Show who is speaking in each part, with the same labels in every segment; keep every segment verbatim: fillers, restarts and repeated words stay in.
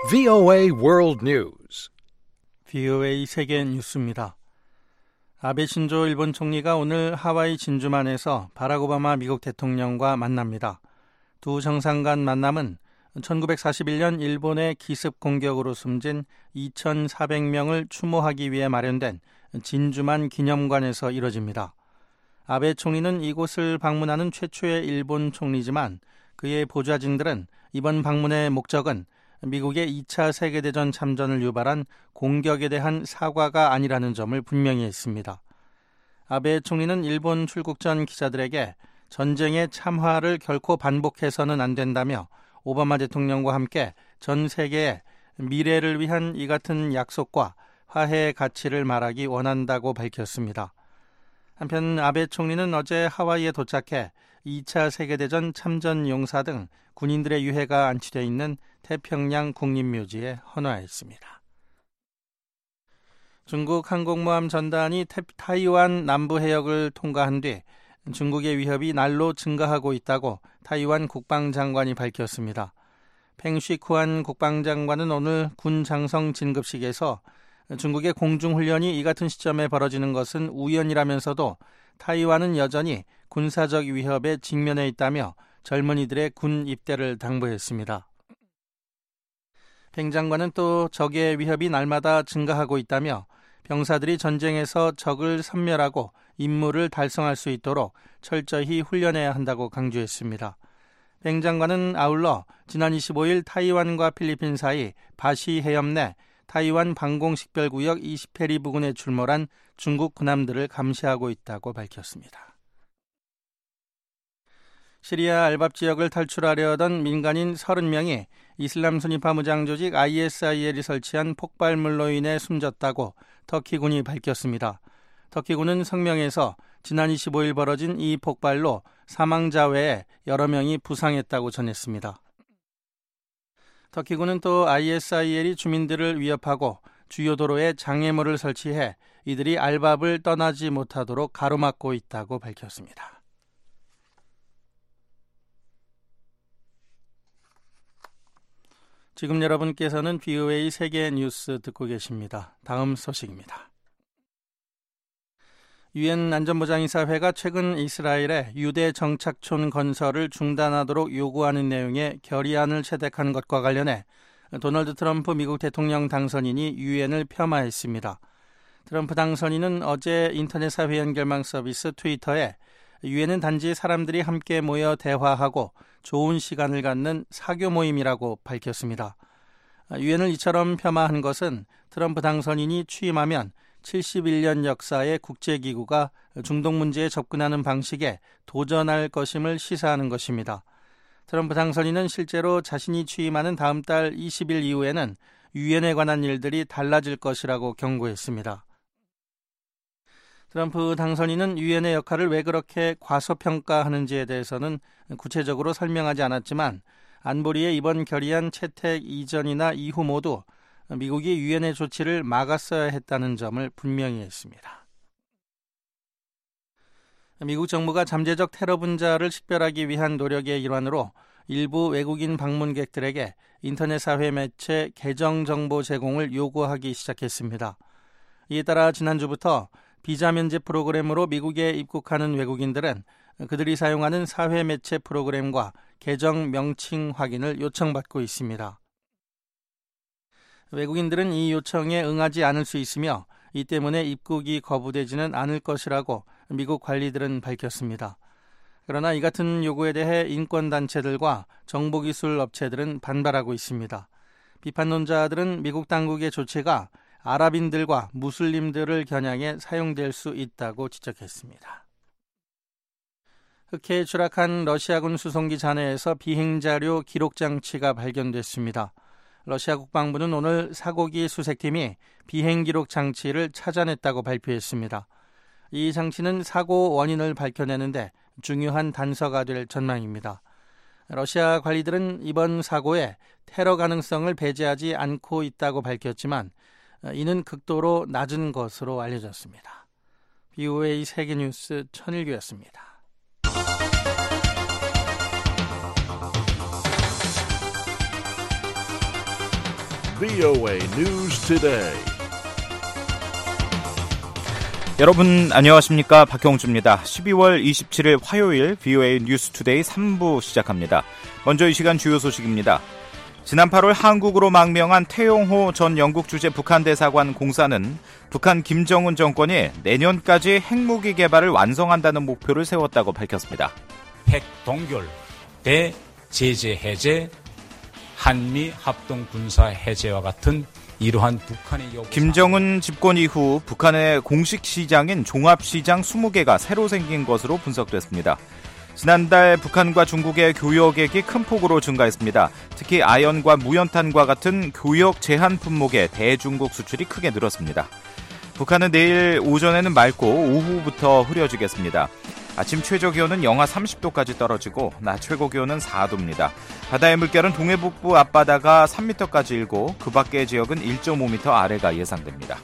Speaker 1: 브이오에이 World News.
Speaker 2: 브이오에이 세계 뉴스입니다. 아베 신조 일본 총리가 오늘 하와이 진주만에서 바락 오바마 미국 대통령과 만납니다. 두 정상 간 만남은 천구백사십일 년 일본의 기습 공격으로 숨진 이천사백 명을 추모하기 위해 마련된 진주만 기념관에서 이뤄집니다. 아베 총리는 이곳을 방문하는 최초의 일본 총리지만 그의 보좌진들은 이번 방문의 목적은 미국의 이 차 세계대전 참전을 유발한 공격에 대한 사과가 아니라는 점을 분명히 했습니다. 아베 총리는 일본 출국 전 기자들에게 전쟁의 참화를 결코 반복해서는 안 된다며 오바마 대통령과 함께 전 세계에 미래를 위한 이 같은 약속과 화해의 가치를 말하기 원한다고 밝혔습니다. 한편 아베 총리는 어제 하와이에 도착해 이 차 세계대전 참전 용사 등 군인들의 유해가 안치되어 있는 태평양 국립묘지에 헌화했습니다. 중국 항공모함 전단이 타이완 남부 해역을 통과한 뒤 중국의 위협이 날로 증가하고 있다고 타이완 국방장관이 밝혔습니다. 팽쉬쿠안 국방장관은 오늘 군 장성 진급식에서 중국의 공중훈련이 이 같은 시점에 벌어지는 것은 우연이라면서도 타이완은 여전히 군사적 위협에 직면해 있다며 젊은이들의 군 입대를 당부했습니다. 팽 장관은 또 적의 위협이 날마다 증가하고 있다며 병사들이 전쟁에서 적을 섬멸하고 임무를 달성할 수 있도록 철저히 훈련해야 한다고 강조했습니다. 팽 장관은 아울러 지난 이십오일 타이완과 필리핀 사이 바시 해협 내 타이완 방공식별구역 이십 해리 부근에 출몰한 중국 군함들을 감시하고 있다고 밝혔습니다. 시리아 알밥 지역을 탈출하려 하던 민간인 서른 명이 이슬람 순위파 무장 조직 아이에스아이엘이 설치한 폭발물로 인해 숨졌다고 터키군이 밝혔습니다. 터키군은 성명에서 지난 이십오일 벌어진 이 폭발로 사망자 외에 여러 명이 부상했다고 전했습니다. 터키군은 또 아이에스아이엘이 주민들을 위협하고 주요 도로에 장애물을 설치해 이들이 알밥을 떠나지 못하도록 가로막고 있다고 밝혔습니다. 지금 여러분께서는 브이오에이 세계 뉴스 듣고 계십니다. 다음 소식입니다. 유엔 안전보장이사회가 최근 이스라엘의 유대 정착촌 건설을 중단하도록 요구하는 내용의 결의안을 채택한 것과 관련해 도널드 트럼프 미국 대통령 당선인이 유엔을 폄하했습니다. 트럼프 당선인은 어제 인터넷 사회 연결망 서비스 트위터에 유엔은 단지 사람들이 함께 모여 대화하고 좋은 시간을 갖는 사교 모임이라고 밝혔습니다. 유엔을 이처럼 폄하한 것은 트럼프 당선인이 취임하면 칠십일 년 역사의 국제기구가 중동 문제에 접근하는 방식에 도전할 것임을 시사하는 것입니다. 트럼프 당선인은 실제로 자신이 취임하는 다음 달 이십 일 이후에는 유엔에 관한 일들이 달라질 것이라고 경고했습니다. 트럼프 당선인은 유엔의 역할을 왜 그렇게 과소평가하는지에 대해서는 구체적으로 설명하지 않았지만 안보리의 이번 결의안 채택 이전이나 이후 모두 미국이 유엔의 조치를 막았어야 했다는 점을 분명히 했습니다. 미국 정부가 잠재적 테러 분자를 식별하기 위한 노력의 일환으로 일부 외국인 방문객들에게 인터넷 사회 매체 계정 정보 제공을 요구하기 시작했습니다. 이에 따라 지난주부터 비자 면제 프로그램으로 미국에 입국하는 외국인들은 그들이 사용하는 사회 매체 프로그램과 계정 명칭 확인을 요청받고 있습니다. 외국인들은 이 요청에 응하지 않을 수 있으며 이 때문에 입국이 거부되지는 않을 것이라고 미국 관리들은 밝혔습니다. 그러나 이 같은 요구에 대해 인권단체들과 정보기술 업체들은 반발하고 있습니다. 비판론자들은 미국 당국의 조치가 아랍인들과 무슬림들을 겨냥해 사용될 수 있다고 지적했습니다. 흑해에 추락한 러시아군 수송기 잔해에서 비행자료 기록 장치가 발견됐습니다. 러시아 국방부는 오늘 사고기 수색팀이 비행기록 장치를 찾아냈다고 발표했습니다. 이 장치는 사고 원인을 밝혀내는데 중요한 단서가 될 전망입니다. 러시아 관리들은 이번 사고에 테러 가능성을 배제하지 않고 있다고 밝혔지만 이는 극도로 낮은 것으로 알려졌습니다. 브이오에이 세계뉴스 천일규였습니다.
Speaker 3: 브이오에이 News Today.
Speaker 4: 여러분 안녕하십니까? 박형주입니다. 십이월 이십칠일 화요일 브이오에이 뉴스 투데이 삼 부 시작합니다. 먼저 이 시간 주요 소식입니다. 지난 팔월 한국으로 망명한 태용호 전 영국 주재 북한 대사관 공사는 북한 김정은 정권이 내년까지 핵무기 개발을 완성한다는 목표를 세웠다고 밝혔습니다.
Speaker 5: 핵 동결, 대제재 해제, 한미 합동 군사 해제와 같은 이러한 북한의 요구.
Speaker 4: 김정은 집권 이후 북한의 공식 시장인 종합시장 이십 개가 새로 생긴 것으로 분석됐습니다. 지난달 북한과 중국의 교역액이 큰 폭으로 증가했습니다. 특히 아연과 무연탄과 같은 교역 제한 품목의 대중국 수출이 크게 늘었습니다. 북한은 내일 오전에는 맑고 오후부터 흐려지겠습니다. 아침 최저기온은 영하 삼십 도까지 떨어지고 낮 최고기온은 사 도입니다. 바다의 물결은 동해북부 앞바다가 삼 미터까지 일고 그 밖의 지역은 일 점 오 미터 아래가 예상됩니다.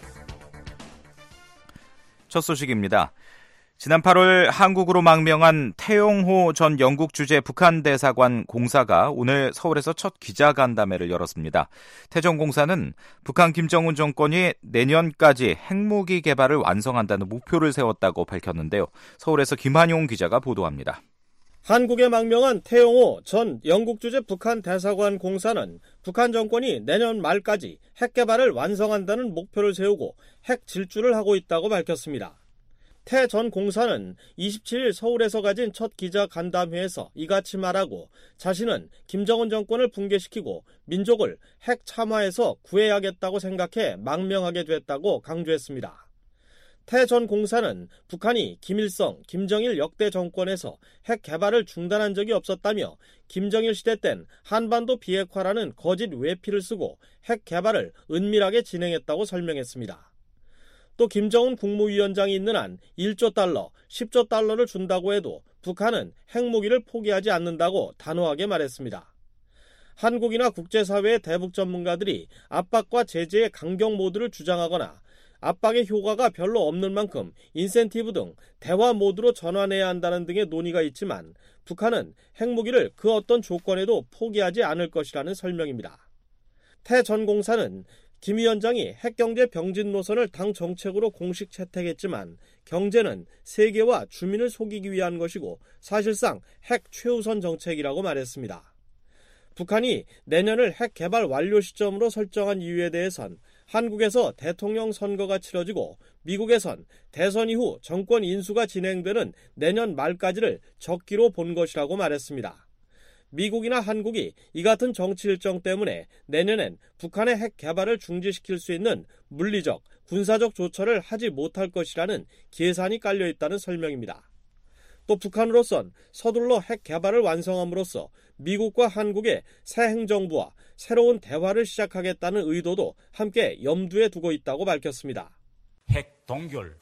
Speaker 4: 첫 소식입니다. 지난 팔월 한국으로 망명한 태용호 전 영국 주재 북한 대사관 공사가 오늘 서울에서 첫 기자간담회를 열었습니다. 태 전 공사는 북한 김정은 정권이 내년까지 핵무기 개발을 완성한다는 목표를 세웠다고 밝혔는데요. 서울에서 김한용 기자가 보도합니다.
Speaker 6: 한국에 망명한 태용호 전 영국 주재 북한 대사관 공사는 북한 정권이 내년 말까지 핵 개발을 완성한다는 목표를 세우고 핵 질주를 하고 있다고 밝혔습니다. 태 전 공사는 이십칠일 서울에서 가진 첫 기자 간담회에서 이같이 말하고 자신은 김정은 정권을 붕괴시키고 민족을 핵 참화에서 구해야겠다고 생각해 망명하게 됐다고 강조했습니다. 태 전 공사는 북한이 김일성, 김정일 역대 정권에서 핵 개발을 중단한 적이 없었다며 김정일 시대 땐 한반도 비핵화라는 거짓 외피를 쓰고 핵 개발을 은밀하게 진행했다고 설명했습니다. 또 김정은 국무위원장이 있는 한 일조 달러, 십조 달러를 준다고 해도 북한은 핵무기를 포기하지 않는다고 단호하게 말했습니다. 한국이나 국제사회의 대북 전문가들이 압박과 제재의 강경 모드를 주장하거나 압박의 효과가 별로 없는 만큼 인센티브 등 대화 모드로 전환해야 한다는 등의 논의가 있지만 북한은 핵무기를 그 어떤 조건에도 포기하지 않을 것이라는 설명입니다. 태 전 공사는 김 위원장이 핵경제 병진 노선을 당 정책으로 공식 채택했지만 경제는 세계와 주민을 속이기 위한 것이고 사실상 핵 최우선 정책이라고 말했습니다. 북한이 내년을 핵 개발 완료 시점으로 설정한 이유에 대해선 한국에서 대통령 선거가 치러지고 미국에선 대선 이후 정권 인수가 진행되는 내년 말까지를 적기로 본 것이라고 말했습니다. 미국이나 한국이 이 같은 정치 일정 때문에 내년엔 북한의 핵 개발을 중지시킬 수 있는 물리적, 군사적 조처를 하지 못할 것이라는 계산이 깔려있다는 설명입니다. 또 북한으로선 서둘러 핵 개발을 완성함으로써 미국과 한국의 새 행정부와 새로운 대화를 시작하겠다는 의도도 함께 염두에 두고 있다고 밝혔습니다.
Speaker 5: 핵 동결,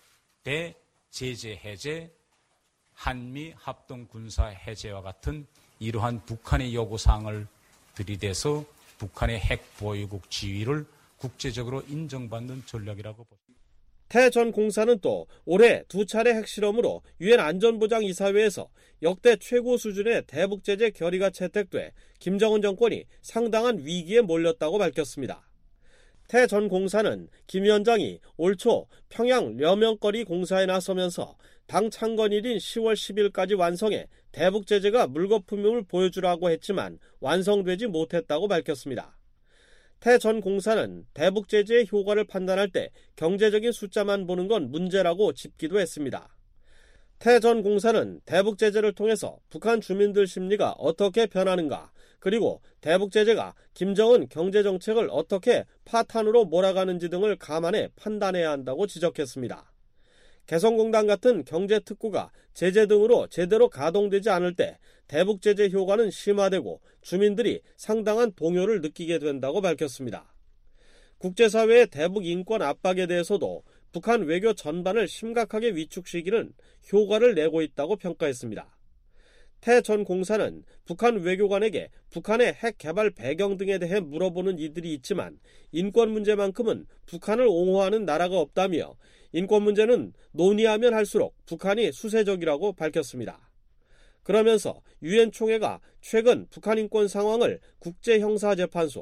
Speaker 5: 대제재 해제, 한미 합동 군사 해제와 같은 이러한 북한의 요구사항을 들이대서 북한의 핵 보유국 지위를 국제적으로 인정받는 전략이라고 봅니다.
Speaker 6: 태 전 공사는 또 올해 두 차례 핵실험으로 유엔 안전보장이사회에서 역대 최고 수준의 대북제재 결의가 채택돼 김정은 정권이 상당한 위기에 몰렸다고 밝혔습니다. 태 전 공사는 김 위원장이 올 초 평양 려명거리 공사에 나서면서 당 창건일인 시월 십일까지 완성해 대북 제재가 물거품임을 보여주라고 했지만 완성되지 못했다고 밝혔습니다. 태 전 공사는 대북 제재의 효과를 판단할 때 경제적인 숫자만 보는 건 문제라고 짚기도 했습니다. 태 전 공사는 대북 제재를 통해서 북한 주민들 심리가 어떻게 변하는가, 그리고 대북 제재가 김정은 경제정책을 어떻게 파탄으로 몰아가는지 등을 감안해 판단해야 한다고 지적했습니다. 개성공단 같은 경제특구가 제재 등으로 제대로 가동되지 않을 때 대북 제재 효과는 심화되고 주민들이 상당한 동요를 느끼게 된다고 밝혔습니다. 국제사회의 대북 인권 압박에 대해서도 북한 외교 전반을 심각하게 위축시키는 효과를 내고 있다고 평가했습니다. 태 전 공사는 북한 외교관에게 북한의 핵 개발 배경 등에 대해 물어보는 이들이 있지만 인권 문제만큼은 북한을 옹호하는 나라가 없다며 인권 문제는 논의하면 할수록 북한이 수세적이라고 밝혔습니다. 그러면서 유엔 총회가 최근 북한 인권 상황을 국제형사재판소,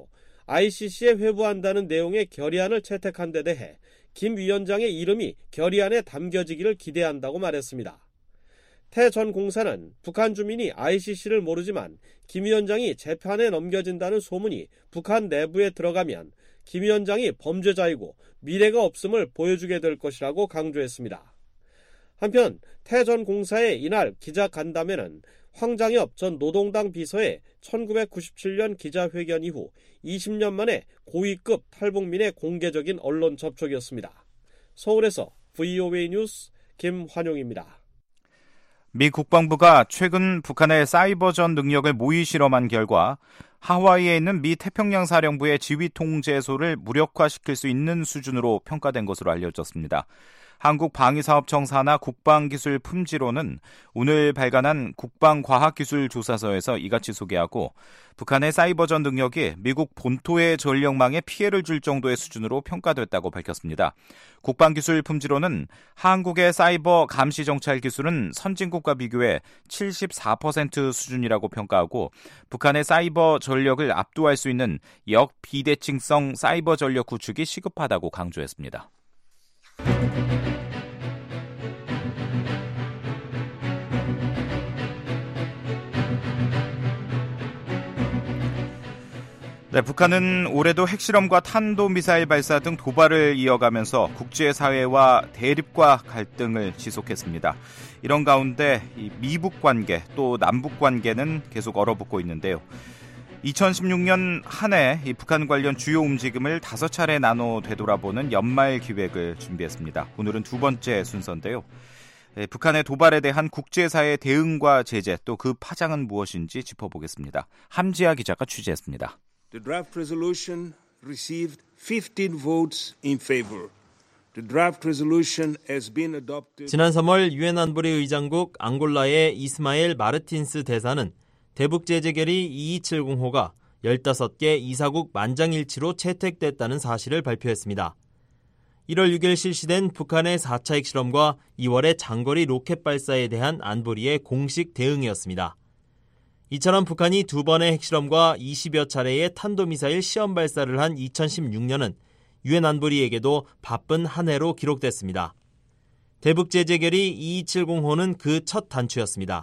Speaker 6: 아이씨씨에 회부한다는 내용의 결의안을 채택한 데 대해 김 위원장의 이름이 결의안에 담겨지기를 기대한다고 말했습니다. 태 전 공사는 북한 주민이 아이씨씨를 모르지만 김 위원장이 재판에 넘겨진다는 소문이 북한 내부에 들어가면 김 위원장이 범죄자이고 미래가 없음을 보여주게 될 것이라고 강조했습니다. 한편 태 전 공사의 이날 기자간담회는 황장엽 전 노동당 비서의 천구백구십칠 년 기자회견 이후 이십 년 만에 고위급 탈북민의 공개적인 언론 접촉이었습니다. 서울에서 브이오에이 뉴스 김환용입니다.
Speaker 4: 미 국방부가 최근 북한의 사이버전 능력을 모의 실험한 결과 하와이에 있는 미 태평양 사령부의 지휘 통제소를 무력화시킬 수 있는 수준으로 평가된 것으로 알려졌습니다. 한국방위사업청 산하 국방기술품지로는 오늘 발간한 국방과학기술조사서에서 이같이 소개하고 북한의 사이버전 능력이 미국 본토의 전력망에 피해를 줄 정도의 수준으로 평가됐다고 밝혔습니다. 국방기술품지로는 한국의 사이버 감시 정찰 기술은 선진국과 비교해 칠십사 퍼센트 수준이라고 평가하고 북한의 사이버 전력을 압도할 수 있는 역비대칭성 사이버 전력 구축이 시급하다고 강조했습니다. 네, 북한은 올해도 핵실험과 탄도미사일 발사 등 도발을 이어가면서 국제사회와 대립과 갈등을 지속했습니다. 이런 가운데 이 미북 관계 또 남북 관계는 계속 얼어붙고 있는데요. 이천십육 년 한 해 이 북한 관련 주요 움직임을 다섯 차례 나눠 되돌아보는 연말 기획을 준비했습니다. 오늘은 두 번째 순서인데요. 네, 북한의 도발에 대한 국제사회의 대응과 제재 또 그 파장은 무엇인지 짚어보겠습니다. 함지아 기자가 취재했습니다.
Speaker 7: The draft resolution received fifteen votes in favor. The draft resolution has been adopted.
Speaker 8: 지난 삼월 유엔 안보리 의장국 앙골라의 이스마엘 마르틴스 대사는 대북 제재 결의 이이칠공 호가 열다섯 개 이사국 만장일치로 채택됐다는 사실을 발표했습니다. 일월 육일 실시된 북한의 사 차 핵실험과 이월의 장거리 로켓 발사에 대한 안보리의 공식 대응이었습니다. 이처럼 북한이 두 번의 핵실험과 이십여 차례의 탄도미사일 시험 발사를 한 이천십육 년은 유엔 안보리에게도 바쁜 한 해로 기록됐습니다. 대북 제재 결의 이이칠공 호는 그 첫 단추였습니다.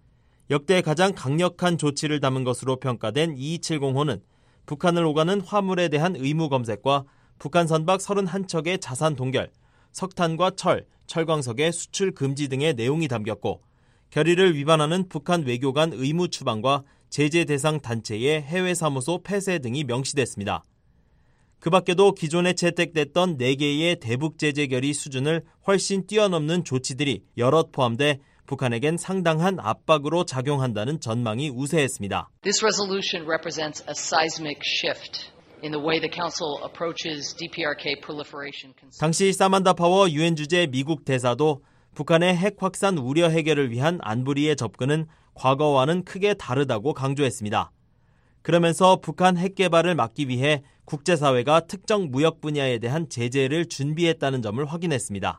Speaker 8: 역대 가장 강력한 조치를 담은 것으로 평가된 이이칠공 호는 북한을 오가는 화물에 대한 의무 검색과 북한 선박 서른한 척의 자산 동결, 석탄과 철, 철광석의 수출 금지 등의 내용이 담겼고 결의를 위반하는 북한 외교관 의무 추방과 제재 대상 단체의 해외 사무소 폐쇄 등이 명시됐습니다. 그 밖에도 기존에 채택됐던 네 개의 대북 제재 결의 수준을 훨씬 뛰어넘는 조치들이 여럿 포함돼 북한에겐 상당한 압박으로 작용한다는 전망이 우세했습니다.
Speaker 9: This resolution represents a seismic shift in the way the Council approaches 디피아르케이 proliferation.
Speaker 8: 당시 사만다 파워 유엔 주재 미국 대사도 북한의 핵 확산 우려 해결을 위한 안보리의 접근은 과거와는 크게 다르다고 강조했습니다. 그러면서 북한 핵 개발을 막기 위해 국제사회가 특정 무역 분야에 대한 제재를 준비했다는 점을 확인했습니다.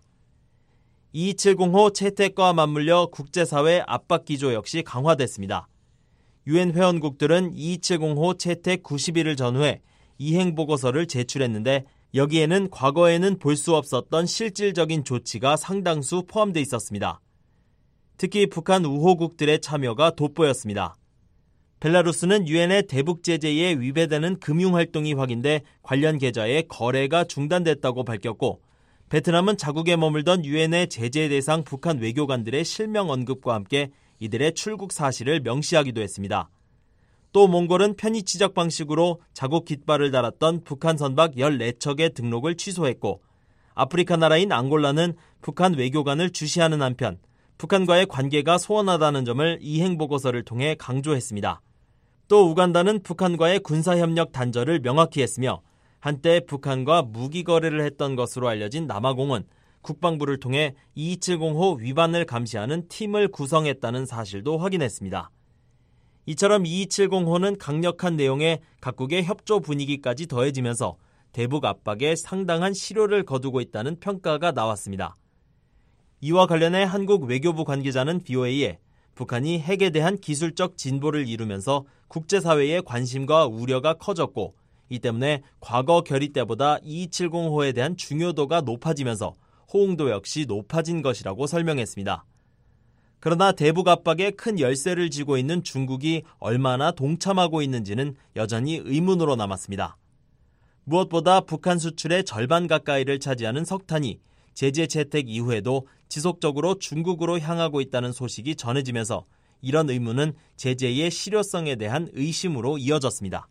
Speaker 8: 이이칠공 호 채택과 맞물려 국제사회 압박 기조 역시 강화됐습니다. 유엔 회원국들은 이이칠공 호 채택 구십 일을 전후해 이행 보고서를 제출했는데 여기에는 과거에는 볼 수 없었던 실질적인 조치가 상당수 포함되어 있었습니다. 특히 북한 우호국들의 참여가 돋보였습니다. 벨라루스는 유엔의 대북 제재에 위배되는 금융활동이 확인돼 관련 계좌의 거래가 중단됐다고 밝혔고 베트남은 자국에 머물던 유엔의 제재 대상 북한 외교관들의 실명 언급과 함께 이들의 출국 사실을 명시하기도 했습니다. 또 몽골은 편의 지적 방식으로 자국 깃발을 달았던 북한 선박 열네 척의 등록을 취소했고 아프리카 나라인 앙골라는 북한 외교관을 주시하는 한편 북한과의 관계가 소원하다는 점을 이행보고서를 통해 강조했습니다. 또 우간다는 북한과의 군사협력 단절을 명확히 했으며 한때 북한과 무기 거래를 했던 것으로 알려진 남아공은 국방부를 통해 이이칠공 호 위반을 감시하는 팀을 구성했다는 사실도 확인했습니다. 이처럼 이이칠공 호는 강력한 내용에 각국의 협조 분위기까지 더해지면서 대북 압박에 상당한 실효를 거두고 있다는 평가가 나왔습니다. 이와 관련해 한국 외교부 관계자는 브이오에이에 북한이 핵에 대한 기술적 진보를 이루면서 국제사회의 관심과 우려가 커졌고 이 때문에 과거 결의 때보다 이이칠공호에 대한 중요도가 높아지면서 호응도 역시 높아진 것이라고 설명했습니다. 그러나 대북 압박에 큰 열쇠를 쥐고 있는 중국이 얼마나 동참하고 있는지는 여전히 의문으로 남았습니다. 무엇보다 북한 수출의 절반 가까이를 차지하는 석탄이 제재 채택 이후에도 지속적으로 중국으로 향하고 있다는 소식이 전해지면서 이런 의문은 제재의 실효성에 대한 의심으로 이어졌습니다.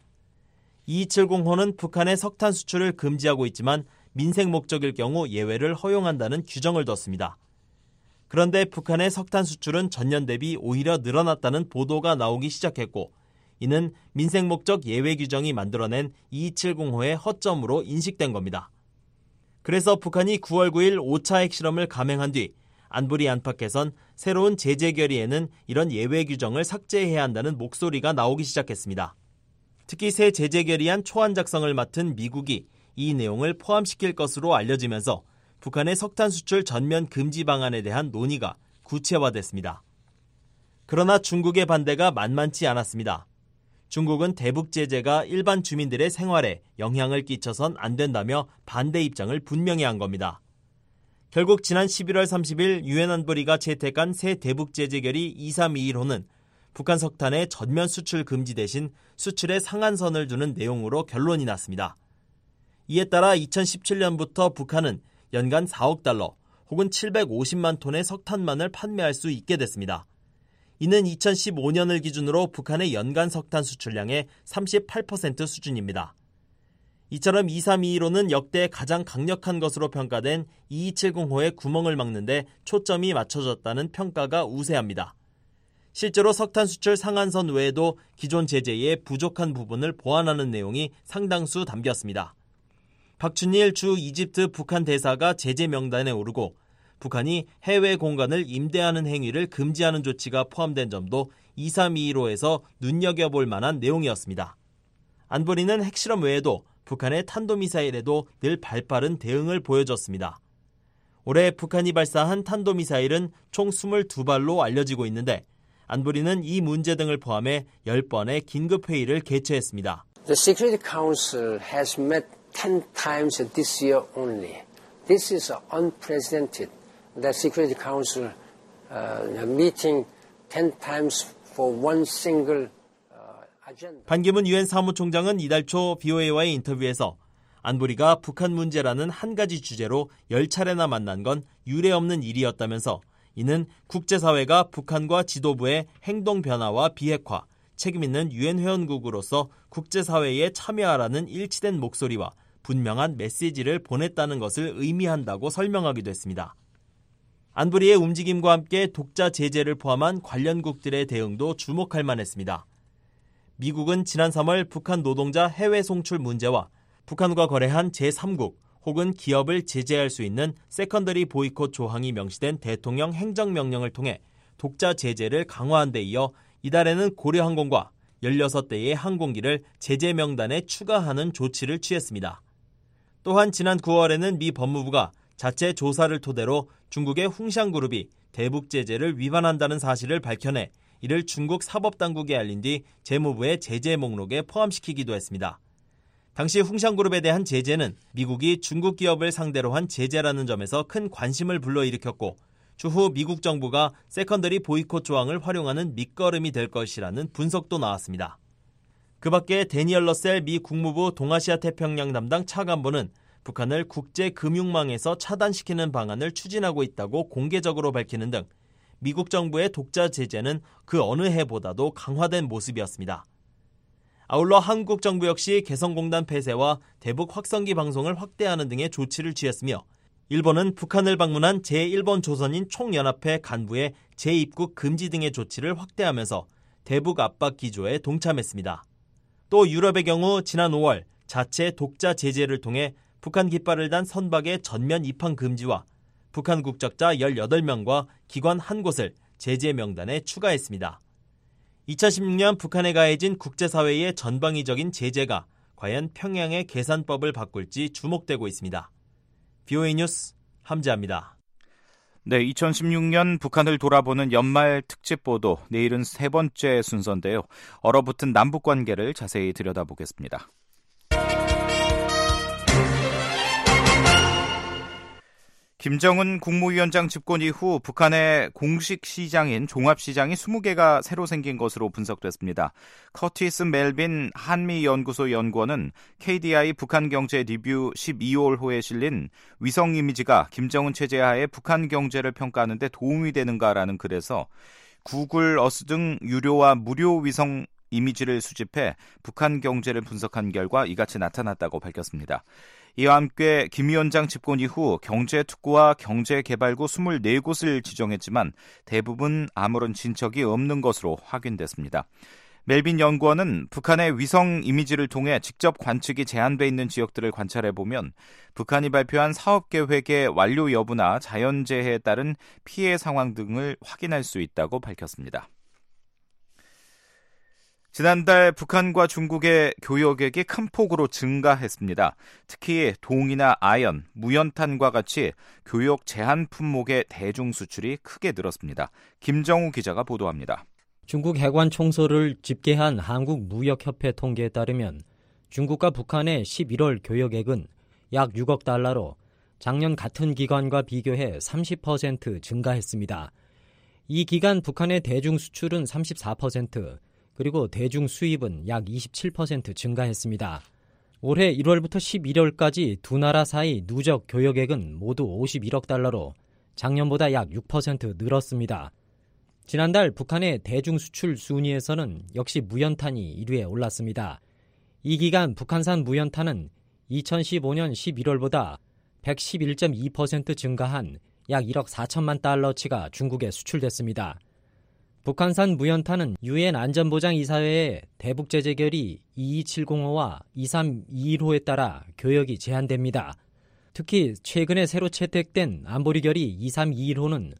Speaker 8: 이이칠공호는 북한의 석탄 수출을 금지하고 있지만 민생 목적일 경우 예외를 허용한다는 규정을 뒀습니다. 그런데 북한의 석탄 수출은 전년 대비 오히려 늘어났다는 보도가 나오기 시작했고 이는 민생 목적 예외 규정이 만들어낸 이이칠공호의 허점으로 인식된 겁니다. 그래서 북한이 구월 구일 오 차 핵실험을 감행한 뒤 안보리 안팎에선 새로운 제재 결의에는 이런 예외 규정을 삭제해야 한다는 목소리가 나오기 시작했습니다. 특히 새 제재 결의안 초안 작성을 맡은 미국이 이 내용을 포함시킬 것으로 알려지면서 북한의 석탄 수출 전면 금지 방안에 대한 논의가 구체화됐습니다. 그러나 중국의 반대가 만만치 않았습니다. 중국은 대북 제재가 일반 주민들의 생활에 영향을 끼쳐선 안 된다며 반대 입장을 분명히 한 겁니다. 결국 지난 십일월 삼십일 유엔 안보리가 채택한 새 대북 제재 결의 이삼이일호는 북한 석탄의 전면 수출 금지 대신 수출에 상한선을 두는 내용으로 결론이 났습니다. 이에 따라 이천십칠년부터 북한은 연간 사억 달러 혹은 칠백오십만 톤의 석탄만을 판매할 수 있게 됐습니다. 이는 이천십오년을 기준으로 북한의 연간 석탄 수출량의 삼십팔 퍼센트 수준입니다. 이처럼 이삼이일호는 역대 가장 강력한 것으로 평가된 이이칠공호의 구멍을 막는 데 초점이 맞춰졌다는 평가가 우세합니다. 실제로 석탄 수출 상한선 외에도 기존 제재의 부족한 부분을 보완하는 내용이 상당수 담겼습니다. 박춘일 주 이집트 북한 대사가 제재 명단에 오르고 북한이 해외 공간을 임대하는 행위를 금지하는 조치가 포함된 점도 이삼이일호에서 눈여겨볼 만한 내용이었습니다. 안보리는 핵실험 외에도 북한의 탄도미사일에도 늘 발빠른 대응을 보여줬습니다. 올해 북한이 발사한 탄도미사일은 총 이십이 발로 알려지고 있는데 안보리는 이 문제 등을 포함해 십 번의 긴급회의를 개최했습니다.
Speaker 10: The Security Council has met ten times this year only. This is unprecedented. The Security Council uh, meeting ten times for one single uh, agenda.
Speaker 8: 반기문 유엔 사무총장은 이달 초 브이오에이와의 인터뷰에서 안보리가 북한 문제라는 한 가지 주제로 열 차례나 만난 건 유례없는 일이었다면서 이는 국제사회가 북한과 지도부의 행동 변화와 비핵화, 책임있는 유엔 회원국으로서 국제사회에 참여하라는 일치된 목소리와 분명한 메시지를 보냈다는 것을 의미한다고 설명하기도 했습니다. 안보리의 움직임과 함께 독자 제재를 포함한 관련국들의 대응도 주목할 만했습니다. 미국은 지난 삼월 북한 노동자 해외 송출 문제와 북한과 거래한 제삼국 혹은 기업을 제재할 수 있는 세컨더리 보이콧 조항이 명시된 대통령 행정명령을 통해 독자 제재를 강화한 데 이어 이달에는 고려항공과 열여섯 대의 항공기를 제재 명단에 추가하는 조치를 취했습니다. 또한 지난 구월에는 미 법무부가 자체 조사를 토대로 중국의 홍샹그룹이 대북 제재를 위반한다는 사실을 밝혀내 이를 중국 사법당국에 알린 뒤 재무부의 제재 목록에 포함시키기도 했습니다. 당시 홍샹그룹에 대한 제재는 미국이 중국 기업을 상대로 한 제재라는 점에서 큰 관심을 불러일으켰고 추후 미국 정부가 세컨더리 보이콧 조항을 활용하는 밑거름이 될 것이라는 분석도 나왔습니다. 그 밖에 데니얼 러셀 미 국무부 동아시아 태평양 담당 차관보는 북한을 국제금융망에서 차단시키는 방안을 추진하고 있다고 공개적으로 밝히는 등 미국 정부의 독자 제재는 그 어느 해보다도 강화된 모습이었습니다. 아울러 한국 정부 역시 개성공단 폐쇄와 대북 확성기 방송을 확대하는 등의 조치를 취했으며 일본은 북한을 방문한 제일본 조선인 총연합회 간부의 재입국 금지 등의 조치를 확대하면서 대북 압박 기조에 동참했습니다. 또 유럽의 경우 지난 오월 자체 독자 제재를 통해 북한 깃발을 단 선박의 전면 입항 금지와 북한 국적자 열여덟 명과 기관 한 곳을 제재 명단에 추가했습니다. 이천십육 년 북한에 가해진 국제사회의 전방위적인 제재가 과연 평양의 계산법을 바꿀지 주목되고 있습니다. 브이오에이 뉴스 함지아입니다.
Speaker 4: 네, 이천십육 년 북한을 돌아보는 연말 특집 보도, 내일은 세 번째 순서인데요. 얼어붙은 남북관계를 자세히 들여다보겠습니다. 김정은 국무위원장 집권 이후 북한의 공식 시장인 종합시장이 스무 개가 새로 생긴 것으로 분석됐습니다. 커티스 멜빈 한미연구소 연구원은 케이디아이 북한경제 리뷰 십이월 호에 실린 위성 이미지가 김정은 체제 하에 북한 경제를 평가하는 데 도움이 되는가라는 글에서 구글 어스 등 유료와 무료 위성 이미지를 수집해 북한 경제를 분석한 결과 이같이 나타났다고 밝혔습니다. 이와 함께 김 위원장 집권 이후 경제특구와 경제개발구 이십사 곳을 지정했지만 대부분 아무런 진척이 없는 것으로 확인됐습니다. 멜빈 연구원은 북한의 위성 이미지를 통해 직접 관측이 제한돼 있는 지역들을 관찰해보면 북한이 발표한 사업계획의 완료 여부나 자연재해에 따른 피해 상황 등을 확인할 수 있다고 밝혔습니다. 지난달 북한과 중국의 교역액이 큰 폭으로 증가했습니다. 특히 동이나 아연, 무연탄과 같이 교역 제한 품목의 대중 수출이 크게 늘었습니다. 김정우 기자가 보도합니다.
Speaker 11: 중국 해관 총소를 집계한 한국무역협회 통계에 따르면 중국과 북한의 십일월 교역액은 약 육억 달러로 작년 같은 기간과 비교해 삼십 퍼센트 증가했습니다. 이 기간 북한의 대중 수출은 삼십사 퍼센트, 그리고 대중 수입은 약 이십칠 퍼센트 증가했습니다. 올해 일월부터 십일월까지 두 나라 사이 누적 교역액은 모두 오십일억 달러로 작년보다 약 육 퍼센트 늘었습니다. 지난달 북한의 대중 수출 순위에서는 역시 무연탄이 일 위에 올랐습니다. 이 기간 북한산 무연탄은 이천십오년 십일월보다 백십일 점 이 퍼센트 증가한 약 일억 사천만 달러치가 중국에 수출됐습니다. 북한산 무연탄은 유엔 안전보장이사회의 대북제재 결의 이이칠공오와 이삼이일호에 따라 교역이 제한됩니다. 특히 최근에 새로 채택된 안보리 결의 이삼이일호는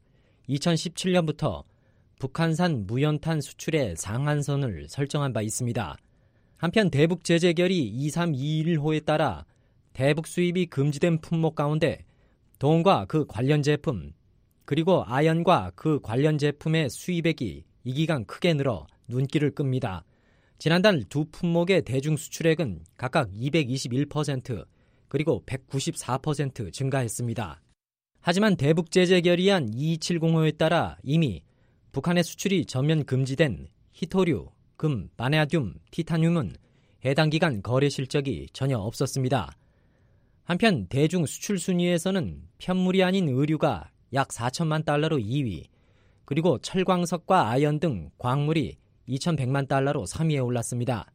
Speaker 11: 이천십칠년부터 북한산 무연탄 수출의 상한선을 설정한 바 있습니다. 한편 대북제재 결의 이삼이일호에 따라 대북 수입이 금지된 품목 가운데 동과 그 관련 제품, 그리고 아연과 그 관련 제품의 수입액이 이 기간 크게 늘어 눈길을 끕니다. 지난달 두 품목의 대중 수출액은 각각 이백이십일 퍼센트 그리고 백구십사 퍼센트 증가했습니다. 하지만 대북 제재 결의안 이이칠공오에 따라 이미 북한의 수출이 전면 금지된 히토류, 금, 바나듐, 티타늄은 해당 기간 거래 실적이 전혀 없었습니다. 한편 대중 수출 순위에서는 편물이 아닌 의류가 약 사천만 달러로 이 위, 그리고 철광석과 아연 등 광물이 이천백만 달러로 삼 위에 올랐습니다.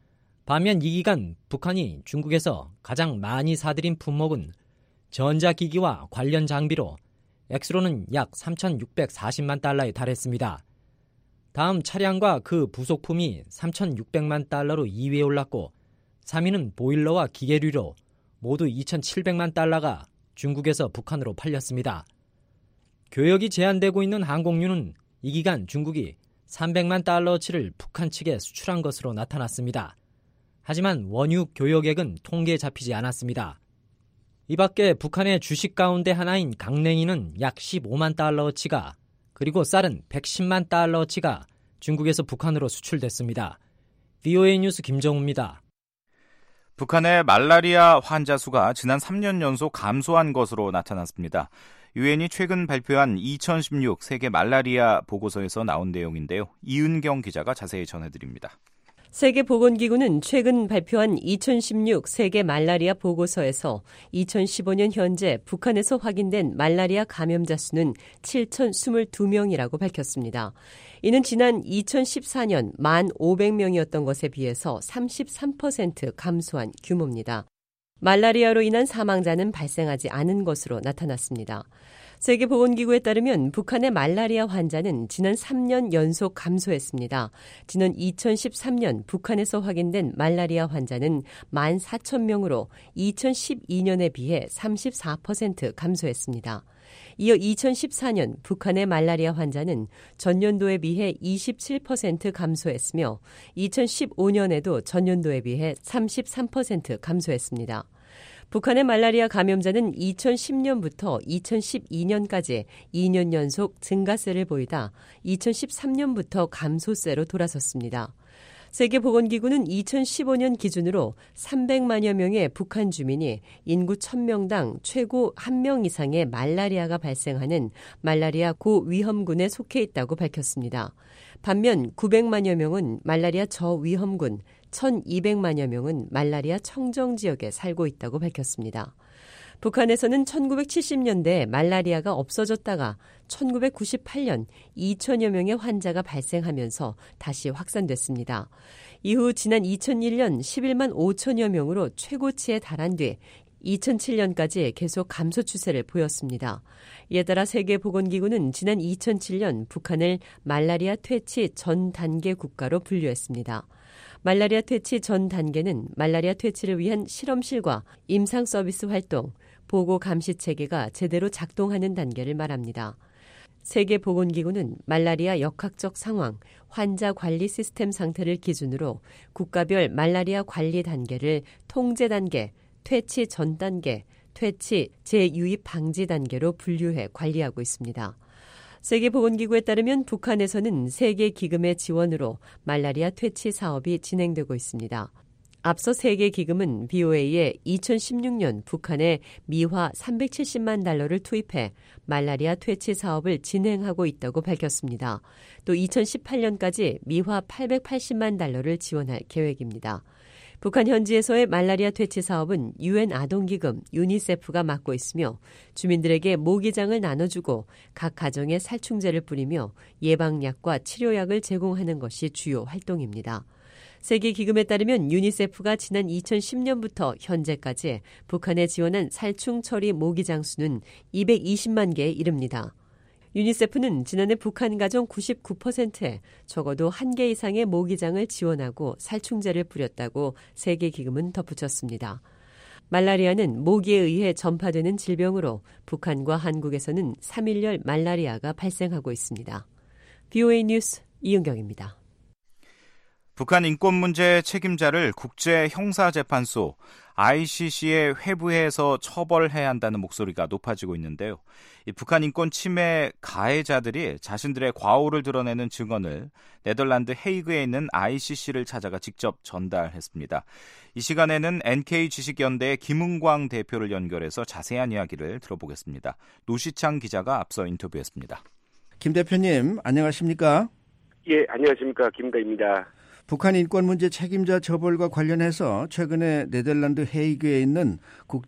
Speaker 11: 반면 이 기간 북한이 중국에서 가장 많이 사들인 품목은 전자기기와 관련 장비로 액수로는 약 삼천육백사십만 달러에 달했습니다. 다음 차량과 그 부속품이 삼천육백만 달러로 이 위에 올랐고 삼 위는 보일러와 기계류로 모두 이천칠백만 달러가 중국에서 북한으로 팔렸습니다. 교역이 제한되고 있는 항공유는 이 기간 중국이 삼백만 달러치를 북한 측에 수출한 것으로 나타났습니다. 하지만 원유 교역액은 통계에 잡히지 않았습니다. 이 밖에 북한의 주식 가운데 하나인 강냉이는 약 십오만 달러치가, 그리고 쌀은 백십만 달러치가 중국에서 북한으로 수출됐습니다. 브이오에이 뉴스 김정우입니다.
Speaker 4: 북한의 말라리아 환자 수가 지난 삼 년 연속 감소한 것으로 나타났습니다. 유엔이 최근 발표한 이천십육 세계 말라리아 보고서에서 나온 내용인데요. 이은경 기자가 자세히 전해드립니다.
Speaker 12: 세계보건기구는 최근 발표한 이천십육 세계 말라리아 보고서에서 이천십오년 현재 북한에서 확인된 말라리아 감염자 수는 칠천이십이 명이라고 밝혔습니다. 이는 지난 이천십사년 만 오백 명이었던 것에 비해서 삼십삼 퍼센트 감소한 규모입니다. 말라리아로 인한 사망자는 발생하지 않은 것으로 나타났습니다. 세계보건기구에 따르면 북한의 말라리아 환자는 지난 삼 년 연속 감소했습니다. 지난 이천십삼년 북한에서 확인된 말라리아 환자는 만 사천 명으로 이천십이년에 비해 삼십사 퍼센트 감소했습니다. 이어 이천십사년 북한의 말라리아 환자는 전년도에 비해 이십칠 퍼센트 감소했으며 이천십오년에도 전년도에 비해 삼십삼 퍼센트 감소했습니다. 북한의 말라리아 감염자는 이천십년부터 이천십이년까지 이 년 연속 증가세를 보이다 이천십삼년부터 감소세로 돌아섰습니다. 세계보건기구는 이천십오 년 기준으로 삼백만여 명의 북한 주민이 인구 천 명당 최고 한 명 이상의 말라리아가 발생하는 말라리아 고위험군에 속해 있다고 밝혔습니다. 반면 구백만여 명은 말라리아 저위험군, 천이백만여 명은 말라리아 청정지역에 살고 있다고 밝혔습니다. 북한에서는 천구백칠십 년대 말라리아가 없어졌다가 천구백구십팔 년 이천여 명의 환자가 발생하면서 다시 확산됐습니다. 이후 지난 이천일 년 십일만 오천여 명으로 최고치에 달한 뒤 이천칠 년까지 계속 감소 추세를 보였습니다. 이에 따라 세계보건기구는 지난 이천칠 년 북한을 말라리아 퇴치 전 단계 국가로 분류했습니다. 말라리아 퇴치 전 단계는 말라리아 퇴치를 위한 실험실과 임상 서비스 활동, 보고 감시 체계가 제대로 작동하는 단계를 말합니다. 세계보건기구는 말라리아 역학적 상황, 환자 관리 시스템 상태를 기준으로 국가별 말라리아 관리 단계를 통제 단계, 퇴치 전 단계, 퇴치 재유입 방지 단계로 분류해 관리하고 있습니다. 세계보건기구에 따르면 북한에서는 세계기금의 지원으로 말라리아 퇴치 사업이 진행되고 있습니다. 앞서 세계기금은 비오에이에 이천십육 년 북한에 미화 삼백칠십만 달러를 투입해 말라리아 퇴치 사업을 진행하고 있다고 밝혔습니다. 또 이천십팔 년까지 미화 팔백팔십만 달러를 지원할 계획입니다. 북한 현지에서의 말라리아 퇴치 사업은 유엔 아동기금 유니세프가 맡고 있으며 주민들에게 모기장을 나눠주고 각 가정에 살충제를 뿌리며 예방약과 치료약을 제공하는 것이 주요 활동입니다. 세계기금에 따르면 유니세프가 지난 이천십 년부터 현재까지 북한에 지원한 살충 처리 모기장 수는 이백이십만 개에 이릅니다. 유니세프는 지난해 북한 가정 구십구 퍼센트에 적어도 한 개 이상의 모기장을 지원하고 살충제를 뿌렸다고 세계기금은 덧붙였습니다. 말라리아는 모기에 의해 전파되는 질병으로 북한과 한국에서는 삼일열 말라리아가 발생하고 있습니다. 비오에이 뉴스 이은경입니다.
Speaker 4: 북한 인권 문제 책임자를 국제형사재판소 아이씨씨에 회부해서 처벌해야 한다는 목소리가 높아지고 있는데요. 이 북한 인권 침해 가해자들이 자신들의 과오를 드러내는 증언을 네덜란드 헤이그에 있는 아이씨씨를 찾아가 직접 전달했습니다. 이 시간에는 엔케이 지식연대의 김은광 대표를 연결해서 자세한 이야기를 들어보겠습니다. 노시창 기자가 앞서 인터뷰했습니다.
Speaker 13: 김 대표님, 안녕하십니까?
Speaker 14: 예, 안녕하십니까. 김가입니다.
Speaker 13: 북한 인권 문제 책임자 처벌과 관련해서 최근에 네덜란드 헤이그에 있는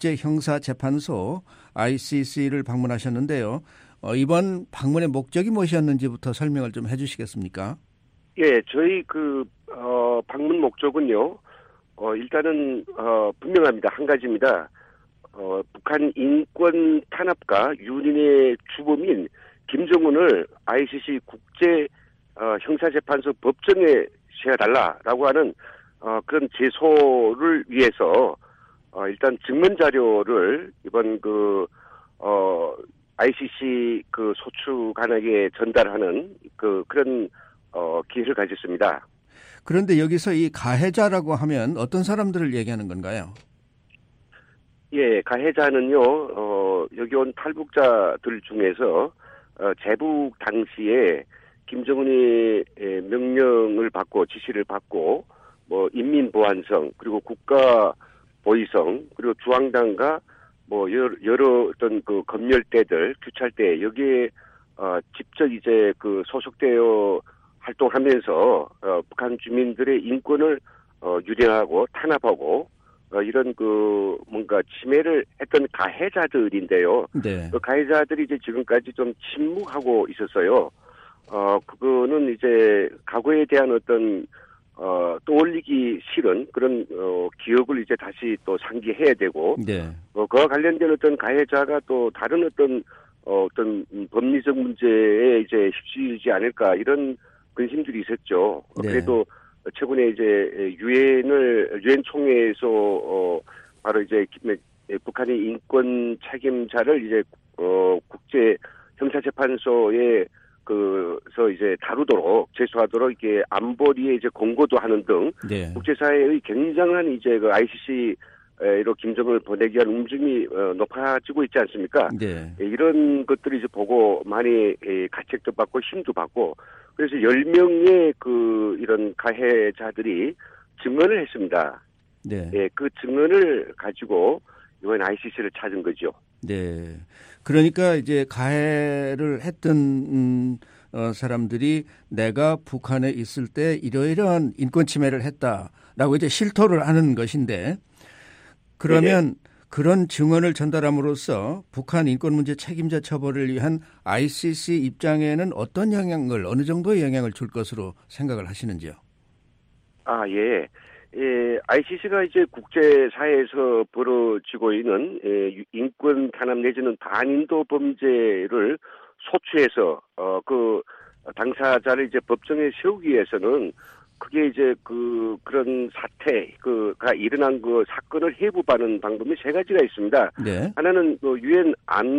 Speaker 13: 국제형사재판소 아이씨씨를 방문하셨는데요. 어, 이번 방문의 목적이 무엇이었는지부터 설명을 좀 해주시겠습니까?
Speaker 14: 예, 저희 그 어, 방문 목적은요. 어, 일단은 어, 분명합니다. 한 가지입니다. 어, 북한 인권 탄압과 유린의 주범인 김정은을 아이씨씨 국제 어, 형사재판소 법정에 세워달라라고 하는 어, 그런 제소를 위해서 어, 일단 증문 자료를 이번 그 어, 아이씨씨 그 소추관에게 전달하는 그 그런 어, 기회를 가졌습니다.
Speaker 13: 그런데 여기서 이 가해자라고 하면 어떤 사람들을 얘기하는 건가요?
Speaker 14: 예, 가해자는요. 어, 여기 온 탈북자들 중에서 어, 재북 당시에 김정은이 명령을 받고 지시를 받고 뭐 인민보안성 그리고 국가보위성 그리고 중앙당과 뭐 여러, 여러 어떤 그 검열대들 규찰대 여기에 어 직접 이제 그 소속되어 활동하면서 어 북한 주민들의 인권을 어 유린하고 탄압하고 어 이런 그 뭔가 침해를 했던 가해자들인데요.
Speaker 13: 네.
Speaker 14: 그 가해자들이 이제 지금까지 좀 침묵하고 있었어요. 어, 그거는 이제 과거에 대한 어떤, 어, 떠올리기 싫은 그런, 어, 기억을 이제 다시 또 상기해야 되고,
Speaker 13: 네.
Speaker 14: 어, 그와 관련된 어떤 가해자가 또 다른 어떤, 어, 어떤 법리적 문제에 이제 휩쓸리지 않을까 이런 근심들이 있었죠.
Speaker 13: 네.
Speaker 14: 그래도 최근에 이제 유엔을, 유엔 총회에서, 어, 바로 이제 북한의 인권 책임자를 이제, 어, 국제 형사재판소에 그래서 이제 다루도록 제소하도록 이렇게 안보리에 이제 공고도 하는 등
Speaker 13: 네.
Speaker 14: 국제사회의 굉장한 이제 그 아이씨씨 로 김정을 보내기 위한 움직임이 높아지고 있지 않습니까?
Speaker 13: 네.
Speaker 14: 이런 것들을 이제 보고 많이 가책도 받고 힘도 받고 그래서 열 명의 그 이런 가해자들이 증언을 했습니다.
Speaker 13: 네.
Speaker 14: 예, 그 증언을 가지고 이번 아이씨씨를 찾은 거죠.
Speaker 13: 네. 그러니까 이제 가해를 했던 음, 어, 사람들이 내가 북한에 있을 때 이러이러한 인권 침해를 했다라고 이제 실토를 하는 것인데 그러면 네네. 그런 증언을 전달함으로써 북한 인권 문제 책임자 처벌을 위한 아이씨씨 입장에는 어떤 영향을 어느 정도의 영향을 줄 것으로 생각을 하시는지요?
Speaker 14: 아, 예. 예, 아이씨씨가 이제 국제사회에서 벌어지고 있는 예, 인권 탄압 내지는 반인도 범죄를 소추해서 어, 그 당사자를 이제 법정에 세우기 위해서는 그게 이제 그 그런 사태 그가 일어난 그 사건을 해부하는 방법이 세 가지가 있습니다.
Speaker 13: 네.
Speaker 14: 하나는 그 유엔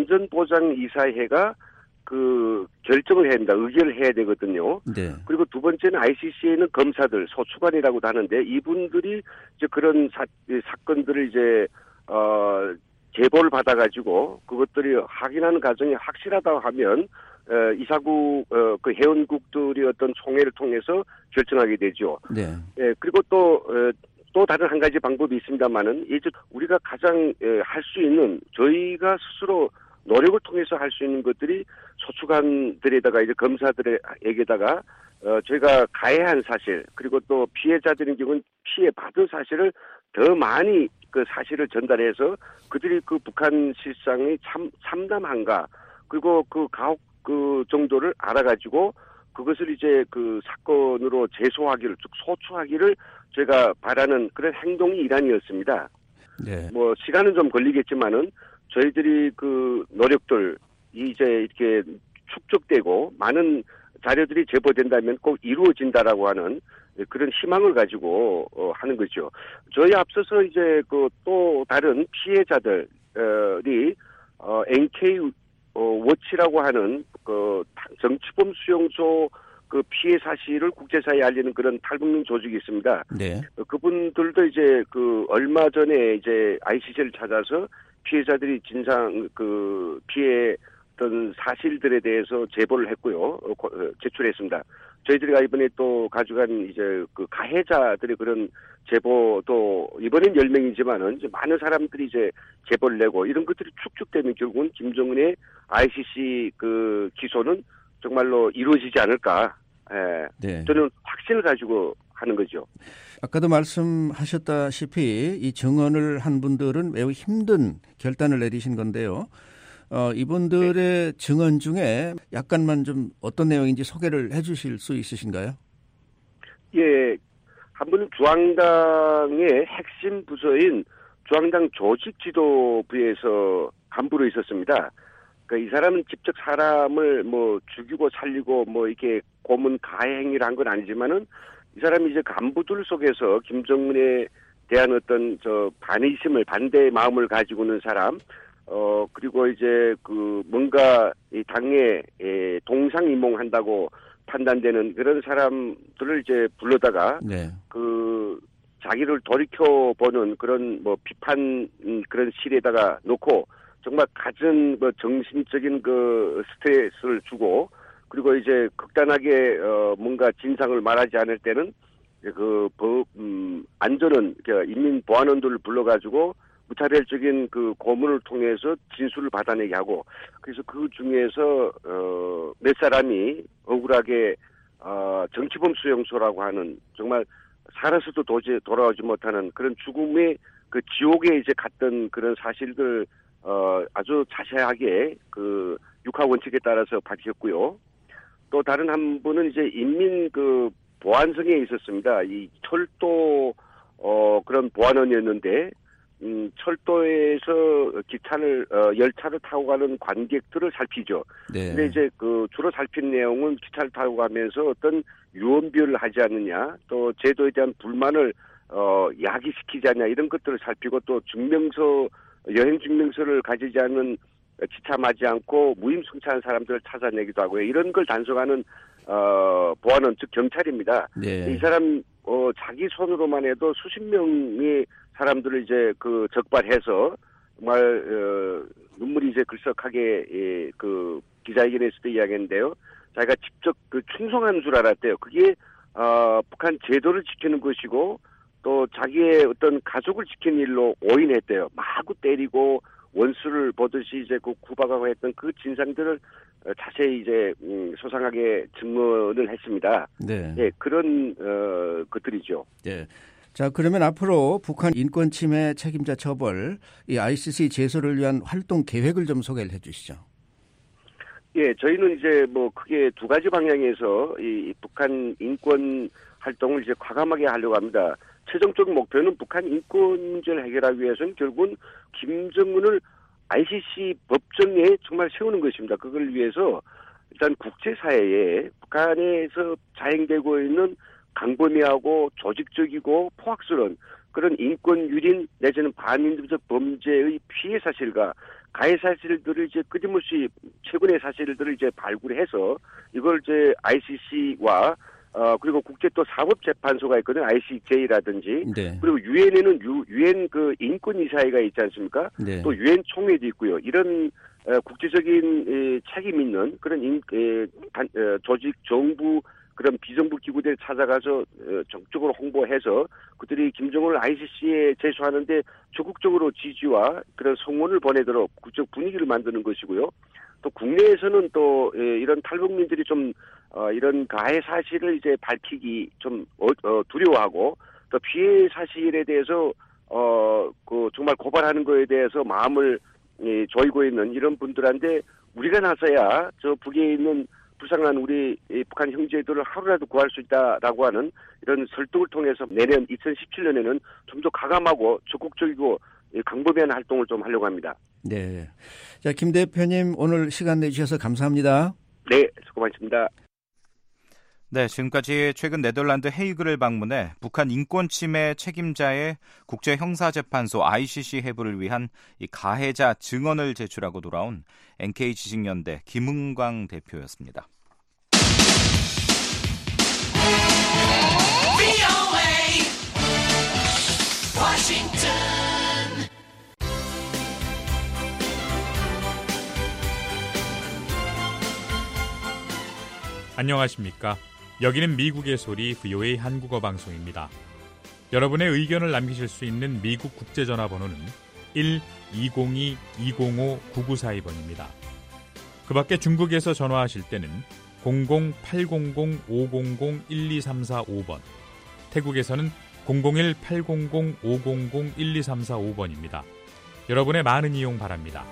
Speaker 14: 안전보장이사회가 그 결정을 해야 됩니다. 의결을 해야 되거든요.
Speaker 13: 네.
Speaker 14: 그리고 두 번째는 아이씨씨에는 검사들, 소추관이라고도 하는데 이분들이 이제 그런 사, 사건들을 이제 어 제보를 받아가지고 그것들이 확인하는 과정이 확실하다고 하면 어, 이사국 어, 그 회원국들이 어떤 총회를 통해서 결정하게 되죠.
Speaker 13: 네.
Speaker 14: 예, 그리고 또 어, 또 다른 한 가지 방법이 있습니다만은 이제 우리가 가장 할 수 있는 저희가 스스로 노력을 통해서 할 수 있는 것들이 소추관들에다가 이제 검사들에게다가 어, 저희가 가해한 사실 그리고 또 피해자들인 경우는 피해 받은 사실을 더 많이 그 사실을 전달해서 그들이 그 북한 실상이 참 참담한가 그리고 그 가혹 그 정도를 알아가지고 그것을 이제 그 사건으로 제소하기를 즉 소추하기를 제가 바라는 그런 행동이 일환이었습니다.
Speaker 13: 네.
Speaker 14: 뭐 시간은 좀 걸리겠지만은 저희들이 그 노력들 이제 이렇게 축적되고 많은 자료들이 제보된다면 꼭 이루어진다라고 하는 그런 희망을 가지고 어, 하는 거죠. 저희 앞서서 이제 그 또 다른 피해자들이 어, 엔케이 어, 워치라고 하는 그 정치범 수용소 그 피해 사실을 국제사회에 알리는 그런 탈북민 조직이 있습니다.
Speaker 13: 네.
Speaker 14: 어, 그분들도 이제 그 얼마 전에 이제 아이씨씨를 찾아서 피해자들이 진상 그 피해던 사실들에 대해서 제보를 했고요. 어, 어, 제출했습니다. 저희들이 이번에 또 가져간 이제 그 가해자들의 그런 제보도 이번엔 열 명이지만은 이제 많은 사람들이 이제 제보를 내고 이런 것들이 축적되면 결국은 김정은의 아이씨씨 그 기소는 정말로 이루어지지 않을까. 예.
Speaker 13: 네.
Speaker 14: 저는 확신을 가지고 하는 거죠.
Speaker 13: 아까도 말씀하셨다시피 이 증언을 한 분들은 매우 힘든 결단을 내리신 건데요. 어, 이분들의 네. 증언 중에 약간만 좀 어떤 내용인지 소개를 해 주실 수 있으신가요?
Speaker 14: 예. 한 분은 중앙당의 핵심 부서인 중앙당 조직지도부에서 간부로 있었습니다. 그러니까 이 사람은 직접 사람을 뭐 죽이고 살리고 뭐 이렇게 고문 가해 행위를 한 건 아니지만은 이 사람이 이제 간부들 속에서 김정은에 대한 어떤 저 반의심을 반대의 마음을 가지고 있는 사람, 어 그리고 이제 그 뭔가 이 당에 에, 동상이몽한다고 판단되는 그런 사람들을 이제 불러다가
Speaker 13: 네.
Speaker 14: 그 자기를 돌이켜 보는 그런 뭐 비판 그런 실에다가 놓고 정말 갖은 뭐 정신적인 그 스트레스를 주고 그리고 이제 극단하게 어 뭔가 진상을 말하지 않을 때는 그 법 음 안전은 인민보안원들을 불러가지고 무차별적인 그 고문을 통해서 진술을 받아내게 하고 그래서 그 중에서 어 몇 사람이 억울하게 어 정치범 수용소라고 하는 정말 살아서도 도저히 돌아오지 못하는 그런 죽음의 그 지옥에 이제 갔던 그런 사실들 어 아주 자세하게 그 육하 원칙에 따라서 밝혔고요. 또 다른 한 분은 이제 인민 그 보안성에 있었습니다. 이 철도 어 그런 보안원이었는데 음 철도에서 기차를 어 열차를 타고 가는 관객들을 살피죠.
Speaker 13: 네.
Speaker 14: 근데 이제 그 주로 살핀 내용은 기차를 타고 가면서 어떤 유언비어를 하지 않느냐, 또 제도에 대한 불만을 어 야기시키지 않냐 이런 것들을 살피고 또 증명서 여행 증명서를 가지지 않는 기차 맞지 않고 무임승차한 사람들을 찾아내기도 하고요. 이런 걸 단속하는 어, 보안원 즉 경찰입니다.
Speaker 13: 네.
Speaker 14: 이 사람 어, 자기 손으로만 해도 수십 명의 사람들을 이제 그 적발해서 정말 어, 눈물이 이제 글썩하게 예, 그 기자회견에서도 이야기했는데요. 자기가 직접 그 충성한 줄 알았대요. 그게 어, 북한 제도를 지키는 것이고 또 자기의 어떤 가족을 지키는 일로 오인했대요. 마구 때리고 원수를 보듯이 이제 그 구박하고 했던 그 진상들을 자세히 이제 음, 소상하게 증언을 했습니다.
Speaker 13: 네.
Speaker 14: 예, 그런 어, 것들이죠.
Speaker 13: 네. 자, 그러면 앞으로 북한 인권 침해 책임자 처벌, 이 아이씨씨 제소를 위한 활동 계획을 좀 소개를 해 주시죠.
Speaker 14: 예, 저희는 이제 뭐 크게 두 가지 방향에서 이 북한 인권 활동을 이제 과감하게 하려고 합니다. 최종적 목표는 북한 인권 문제를 해결하기 위해서는 결국은 김정은을 아이씨씨 법정에 정말 세우는 것입니다. 그걸 위해서 일단 국제사회에 북한에서 자행되고 있는 강범위하고 조직적이고 포악스러운 그런 인권 유린 내지는 반민주적 범죄의 피해 사실과 가해 사실들을 이제 끊임없이 최근의 사실들을 이제 발굴해서 이걸 이제 아이씨씨와 어 그리고 국제 또 사법재판소가 있거든요. 아이씨제이라든지
Speaker 13: 네.
Speaker 14: 그리고 유엔에는 유엔 그 인권이사회가 있지 않습니까?
Speaker 13: 네.
Speaker 14: 또 유엔 총회도 있고요. 이런 어, 국제적인 에, 책임 있는 그런 인, 에, 단, 어, 조직 정부 그런 비정부 기구들 찾아가서 어, 적극적으로 홍보해서 그들이 김정은을 아이씨씨에 제소하는데 적극적으로 지지와 그런 성원을 보내도록 국적 분위기를 만드는 것이고요. 또 국내에서는 또 예, 이런 탈북민들이 좀 어, 이런 가해 사실을 이제 밝히기 좀 어, 어, 두려워하고 또 피해 사실에 대해서 어, 그 정말 고발하는 거에 대해서 마음을 예, 조이고 있는 이런 분들한테 우리가 나서야 저 북에 있는 부상한 우리 북한 형제들을 하루라도 구할 수 있다라고 하는 이런 설득을 통해서 내년 이천십칠 년에는 좀 더 과감하고 적극적이고 강범위한 활동을 좀 하려고 합니다.
Speaker 13: 네. 자, 김 대표님 오늘 시간 내주셔서 감사합니다.
Speaker 14: 네, 수고 많습니다.
Speaker 4: 네, 지금까지 최근 네덜란드 헤이그를 방문해 북한 인권 침해 책임자의 국제형사재판소 아이씨씨 해부를 위한 이 가해자 증언을 제출하고 돌아온 엔케이 지식연대 김은광 대표였습니다.
Speaker 15: 안녕하십니까? 여기는 미국의 소리 브이오에이 한국어 방송입니다. 여러분의 의견을 남기실 수 있는 미국 국제전화번호는 일 이공이 이공오 구구사이 번입니다. 그 밖에 중국에서 전화하실 때는 공공 팔공공 오공공 일이삼사오 번, 태국에서는 공공일 팔공공 오공공 일이삼사오 번입니다. 여러분의 많은 이용 바랍니다.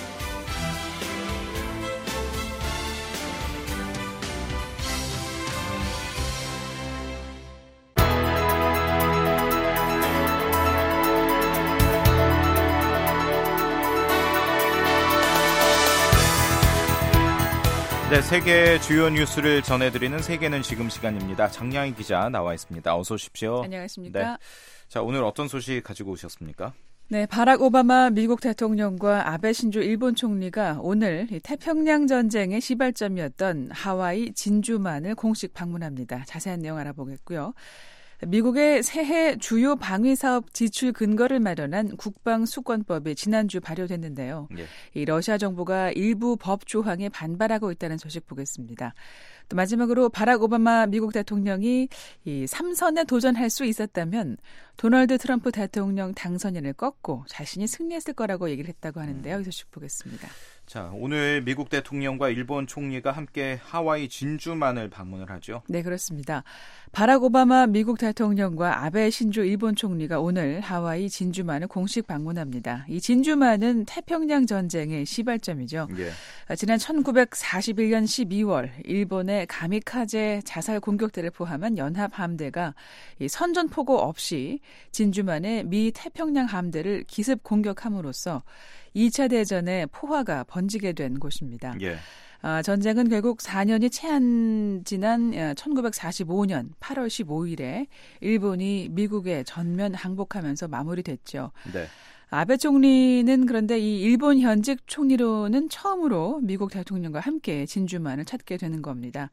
Speaker 4: 네, 세계 주요 뉴스를 전해드리는 세계는 지금 시간입니다. 장량희 기자 나와 있습니다. 어서 오십시오.
Speaker 16: 안녕하십니까.
Speaker 4: 네. 자, 오늘 어떤 소식 가지고 오셨습니까?
Speaker 16: 네, 바락 오바마 미국 대통령과 아베 신조 일본 총리가 오늘 태평양 전쟁의 시발점이었던 하와이 진주만을 공식 방문합니다. 자세한 내용 알아보겠고요. 미국의 새해 주요 방위사업 지출 근거를 마련한 국방수권법이 지난주 발효됐는데요. 예. 이 러시아 정부가 일부 법 조항에 반발하고 있다는 소식 보겠습니다. 또 마지막으로 바락 오바마 미국 대통령이 이 삼선에 도전할 수 있었다면 도널드 트럼프 대통령 당선인을 꺾고 자신이 승리했을 거라고 얘기를 했다고 하는데요. 이 소식 보겠습니다.
Speaker 4: 자, 오늘 미국 대통령과 일본 총리가 함께 하와이 진주만을 방문을 하죠.
Speaker 16: 네, 그렇습니다. 바락 오바마 미국 대통령과 아베 신조 일본 총리가 오늘 하와이 진주만을 공식 방문합니다. 이 진주만은 태평양 전쟁의 시발점이죠. 예. 지난 천구백사십일 년 십이월 일본의 가미카제 자살 공격대를 포함한 연합 함대가 이 선전포고 없이 진주만의 미 태평양 함대를 기습 공격함으로써 이 차 대전의 포화가 번지게 된 곳입니다. 예. 아, 전쟁은 결국 사 년이 채 안 지난 천구백사십오 년 팔월 십오일에 일본이 미국에 전면 항복하면서 마무리됐죠.
Speaker 4: 네.
Speaker 16: 아베 총리는 그런데 이 일본 현직 총리로는 처음으로 미국 대통령과 함께 진주만을 찾게 되는 겁니다.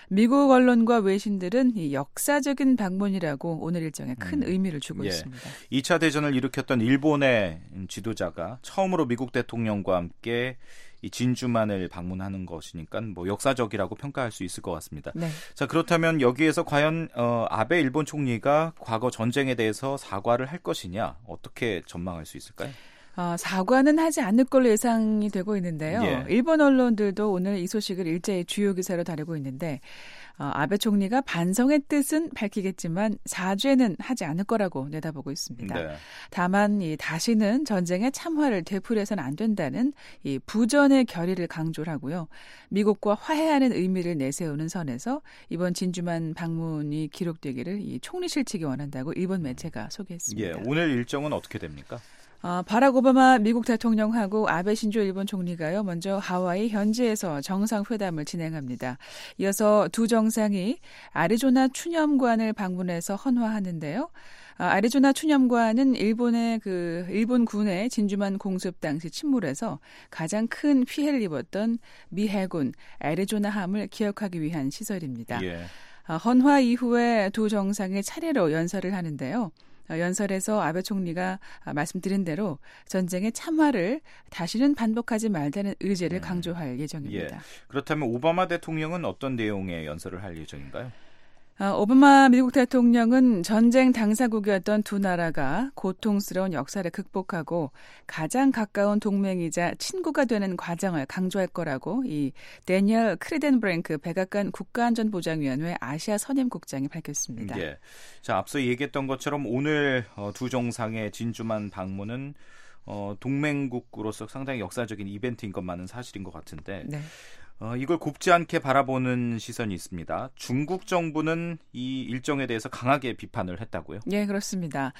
Speaker 16: 미국 언론과 외신들은 이 역사적인 방문이라고 오늘 일정에 큰 음. 의미를 주고
Speaker 4: 예.
Speaker 16: 있습니다.
Speaker 4: 이 차 대전을 일으켰던 일본의 지도자가 처음으로 미국 대통령과 함께 이 진주만을 방문하는 것이니까 뭐 역사적이라고 평가할 수 있을 것 같습니다.
Speaker 16: 네.
Speaker 4: 자, 그렇다면 여기에서 과연 어, 아베 일본 총리가 과거 전쟁에 대해서 사과를 할 것이냐 어떻게 전망할 수 있을까요?
Speaker 16: 어, 사과는 하지 않을 걸로 예상이 되고 있는데요.
Speaker 4: 예.
Speaker 16: 일본 언론들도 오늘 이 소식을 일제히 주요 기사로 다루고 있는데 어, 아베 총리가 반성의 뜻은 밝히겠지만 사죄는 하지 않을 거라고 내다보고 있습니다.
Speaker 4: 네.
Speaker 16: 다만 이 다시는 전쟁의 참화를 되풀이해서는 안 된다는 이 부전의 결의를 강조를 하고요. 미국과 화해하는 의미를 내세우는 선에서 이번 진주만 방문이 기록되기를 이 총리실 측이 원한다고 일본 매체가 소개했습니다.
Speaker 4: 예, 오늘 일정은 어떻게 됩니까?
Speaker 16: 어, 바락 오바마 미국 대통령하고 아베 신조 일본 총리가요. 먼저 하와이 현지에서 정상회담을 진행합니다. 이어서 두 정상이 아리조나 추념관을 방문해서 헌화하는데요. 아, 아리조나 추념관은 일본의 그 일본 군의 진주만 공습 당시 침몰에서 가장 큰 피해를 입었던 미 해군 아리조나함을 기억하기 위한 시설입니다.
Speaker 4: 예.
Speaker 16: 아, 헌화 이후에 두 정상이 차례로 연설을 하는데요. 연설에서 아베 총리가 말씀드린 대로 전쟁의 참화를 다시는 반복하지 말자는 의지를 음. 강조할 예정입니다.
Speaker 4: 예. 그렇다면 오바마 대통령은 어떤 내용의 연설을 할 예정인가요?
Speaker 16: 어, 오바마 미국 대통령은 전쟁 당사국이었던 두 나라가 고통스러운 역사를 극복하고 가장 가까운 동맹이자 친구가 되는 과정을 강조할 거라고 이 데니얼 크리덴브랭크 백악관 국가안전보장위원회 아시아 선임국장이 밝혔습니다.
Speaker 4: 예. 자, 앞서 얘기했던 것처럼 오늘 어, 두 정상의 진주만 방문은 어, 동맹국으로서 상당히 역사적인 이벤트인 것만은 사실인 것 같은데
Speaker 16: 네.
Speaker 4: 어, 이걸 곱지 않게 바라보는 시선이 있습니다. 중국 정부는 이 일정에 대해서 강하게 비판을 했다고요?
Speaker 16: 네, 그렇습니다.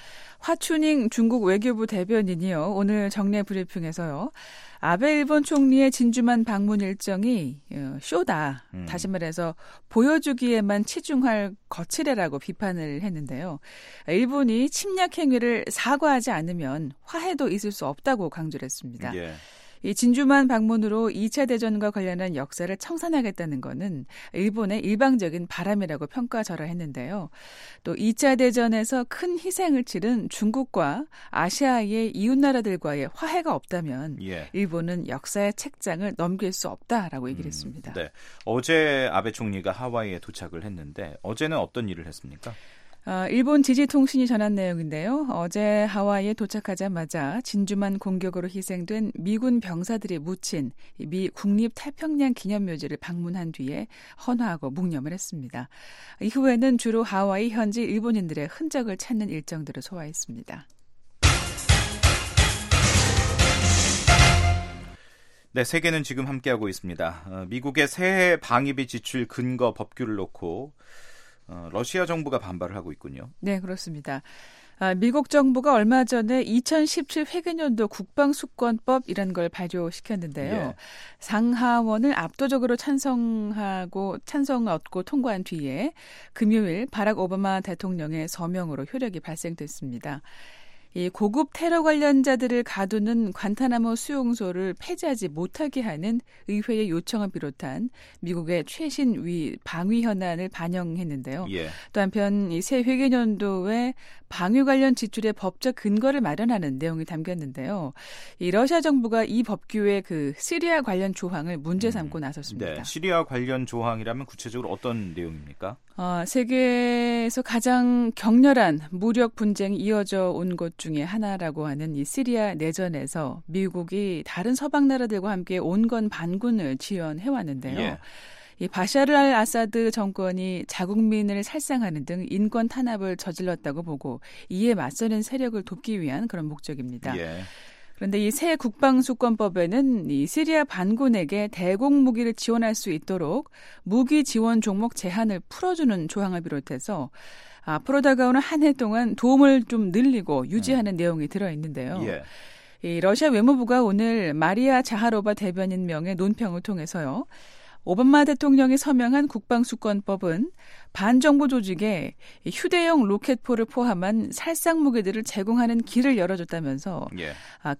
Speaker 16: 화춘잉 중국 외교부 대변인이요. 오늘 정례 브리핑에서요. 아베 일본 총리의 진주만 방문 일정이 쇼다. 음. 다시 말해서 보여주기에만 치중할 거칠애라고 비판을 했는데요. 일본이 침략 행위를 사과하지 않으면 화해도 있을 수 없다고 강조를 했습니다.
Speaker 4: 예.
Speaker 16: 이 진주만 방문으로 이 차 대전과 관련한 역사를 청산하겠다는 것은 일본의 일방적인 바람이라고 평가절하했는데요. 또 이 차 대전에서 큰 희생을 치른 중국과 아시아의 이웃나라들과의 화해가 없다면
Speaker 4: 예.
Speaker 16: 일본은 역사의 책장을 넘길 수 없다라고 얘기를 했습니다.
Speaker 4: 음, 네. 어제 아베 총리가 하와이에 도착을 했는데 어제는 어떤 일을 했습니까?
Speaker 16: 어, 일본 지지통신이 전한 내용인데요. 어제 하와이에 도착하자마자 진주만 공격으로 희생된 미군 병사들이 묻힌 미 국립태평양 기념묘지를 방문한 뒤에 헌화하고 묵념을 했습니다. 이후에는 주로 하와이 현지 일본인들의 흔적을 찾는 일정들을 소화했습니다.
Speaker 4: 네, 세계는 지금 함께하고 있습니다. 어, 미국의 새해 방위비 지출 근거 법규를 놓고 어, 러시아 정부가 반발을 하고 있군요.
Speaker 16: 네, 그렇습니다. 아, 미국 정부가 얼마 전에 이천십칠 회계년도 국방수권법 이런 걸 발효시켰는데요.
Speaker 4: 예.
Speaker 16: 상하원을 압도적으로 찬성하고 찬성을 얻고 통과한 뒤에 금요일 바락 오바마 대통령의 서명으로 효력이 발생됐습니다. 이 고급 테러 관련자들을 가두는 관타나모 수용소를 폐지하지 못하게 하는 의회의 요청을 비롯한 미국의 최신 위 방위 현안을 반영했는데요.
Speaker 4: 예.
Speaker 16: 또 한편 이 새 회계년도에 방위 관련 지출의 법적 근거를 마련하는 내용이 담겼는데요. 이 러시아 정부가 이 법규의 그 시리아 관련 조항을 문제 삼고
Speaker 4: 음,
Speaker 16: 나섰습니다.
Speaker 4: 네, 시리아 관련 조항이라면 구체적으로 어떤 내용입니까?
Speaker 16: 어, 세계에서 가장 격렬한 무력 분쟁이 이어져 온 곳 중에 하나라고 하는 이 시리아 내전에서 미국이 다른 서방 나라들과 함께 온건 반군을 지원해 왔는데요.
Speaker 4: 예.
Speaker 16: 이 바샤르 알 아사드 정권이 자국민을 살상하는 등 인권 탄압을 저질렀다고 보고 이에 맞서는 세력을 돕기 위한 그런 목적입니다.
Speaker 4: 예.
Speaker 16: 그런데 이 새 국방수권법에는 이 시리아 반군에게 대공 무기를 지원할 수 있도록 무기 지원 종목 제한을 풀어주는 조항을 비롯해서 앞으로 다가오는 한 해 동안 도움을 좀 늘리고 유지하는 음. 내용이 들어있는데요.
Speaker 4: 예.
Speaker 16: 이 러시아 외무부가 오늘 마리아 자하로바 대변인 명의 논평을 통해서요. 오바마 대통령이 서명한 국방수권법은 반정부 조직에 휴대용 로켓포를 포함한 살상 무기들을 제공하는 길을 열어줬다면서
Speaker 4: 예.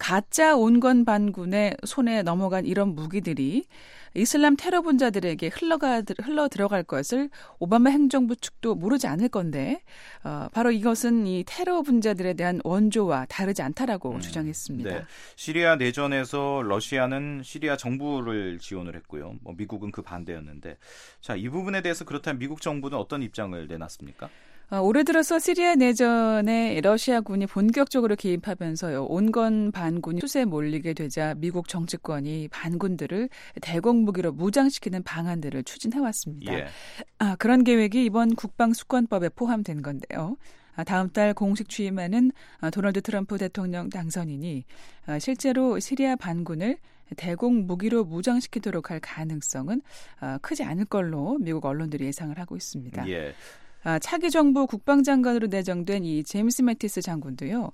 Speaker 16: 가짜 온건 반군의 손에 넘어간 이런 무기들이 이슬람 테러 분자들에게 흘러가, 흘러 들어갈 것을 오바마 행정부 측도 모르지 않을 건데 어, 바로 이것은 이 테러 분자들에 대한 원조와 다르지 않다라고 음, 주장했습니다.
Speaker 4: 네. 시리아 내전에서 러시아는 시리아 정부를 지원을 했고요. 뭐 미국은 그 반대였는데, 자, 이 부분에 대해서 그렇다면 미국 정부는 어떤 입장을 내놨습니까?
Speaker 16: 어, 올해 들어서 시리아 내전에 러시아군이 본격적으로 개입하면서요. 온건 반군이 수세에 몰리게 되자 미국 정치권이 반군들을 대공무기로 무장시키는 방안들을 추진해왔습니다.
Speaker 4: 예.
Speaker 16: 아, 그런 계획이 이번 국방수권법에 포함된 건데요. 아, 다음 달 공식 취임하는 아, 도널드 트럼프 대통령 당선인이 아, 실제로 시리아 반군을 대공 무기로 무장시키도록 할 가능성은 아, 크지 않을 걸로 미국 언론들이 예상을 하고 있습니다.
Speaker 4: 예.
Speaker 16: 아, 차기 정부 국방장관으로 내정된 이 제임스 매티스 장군도요.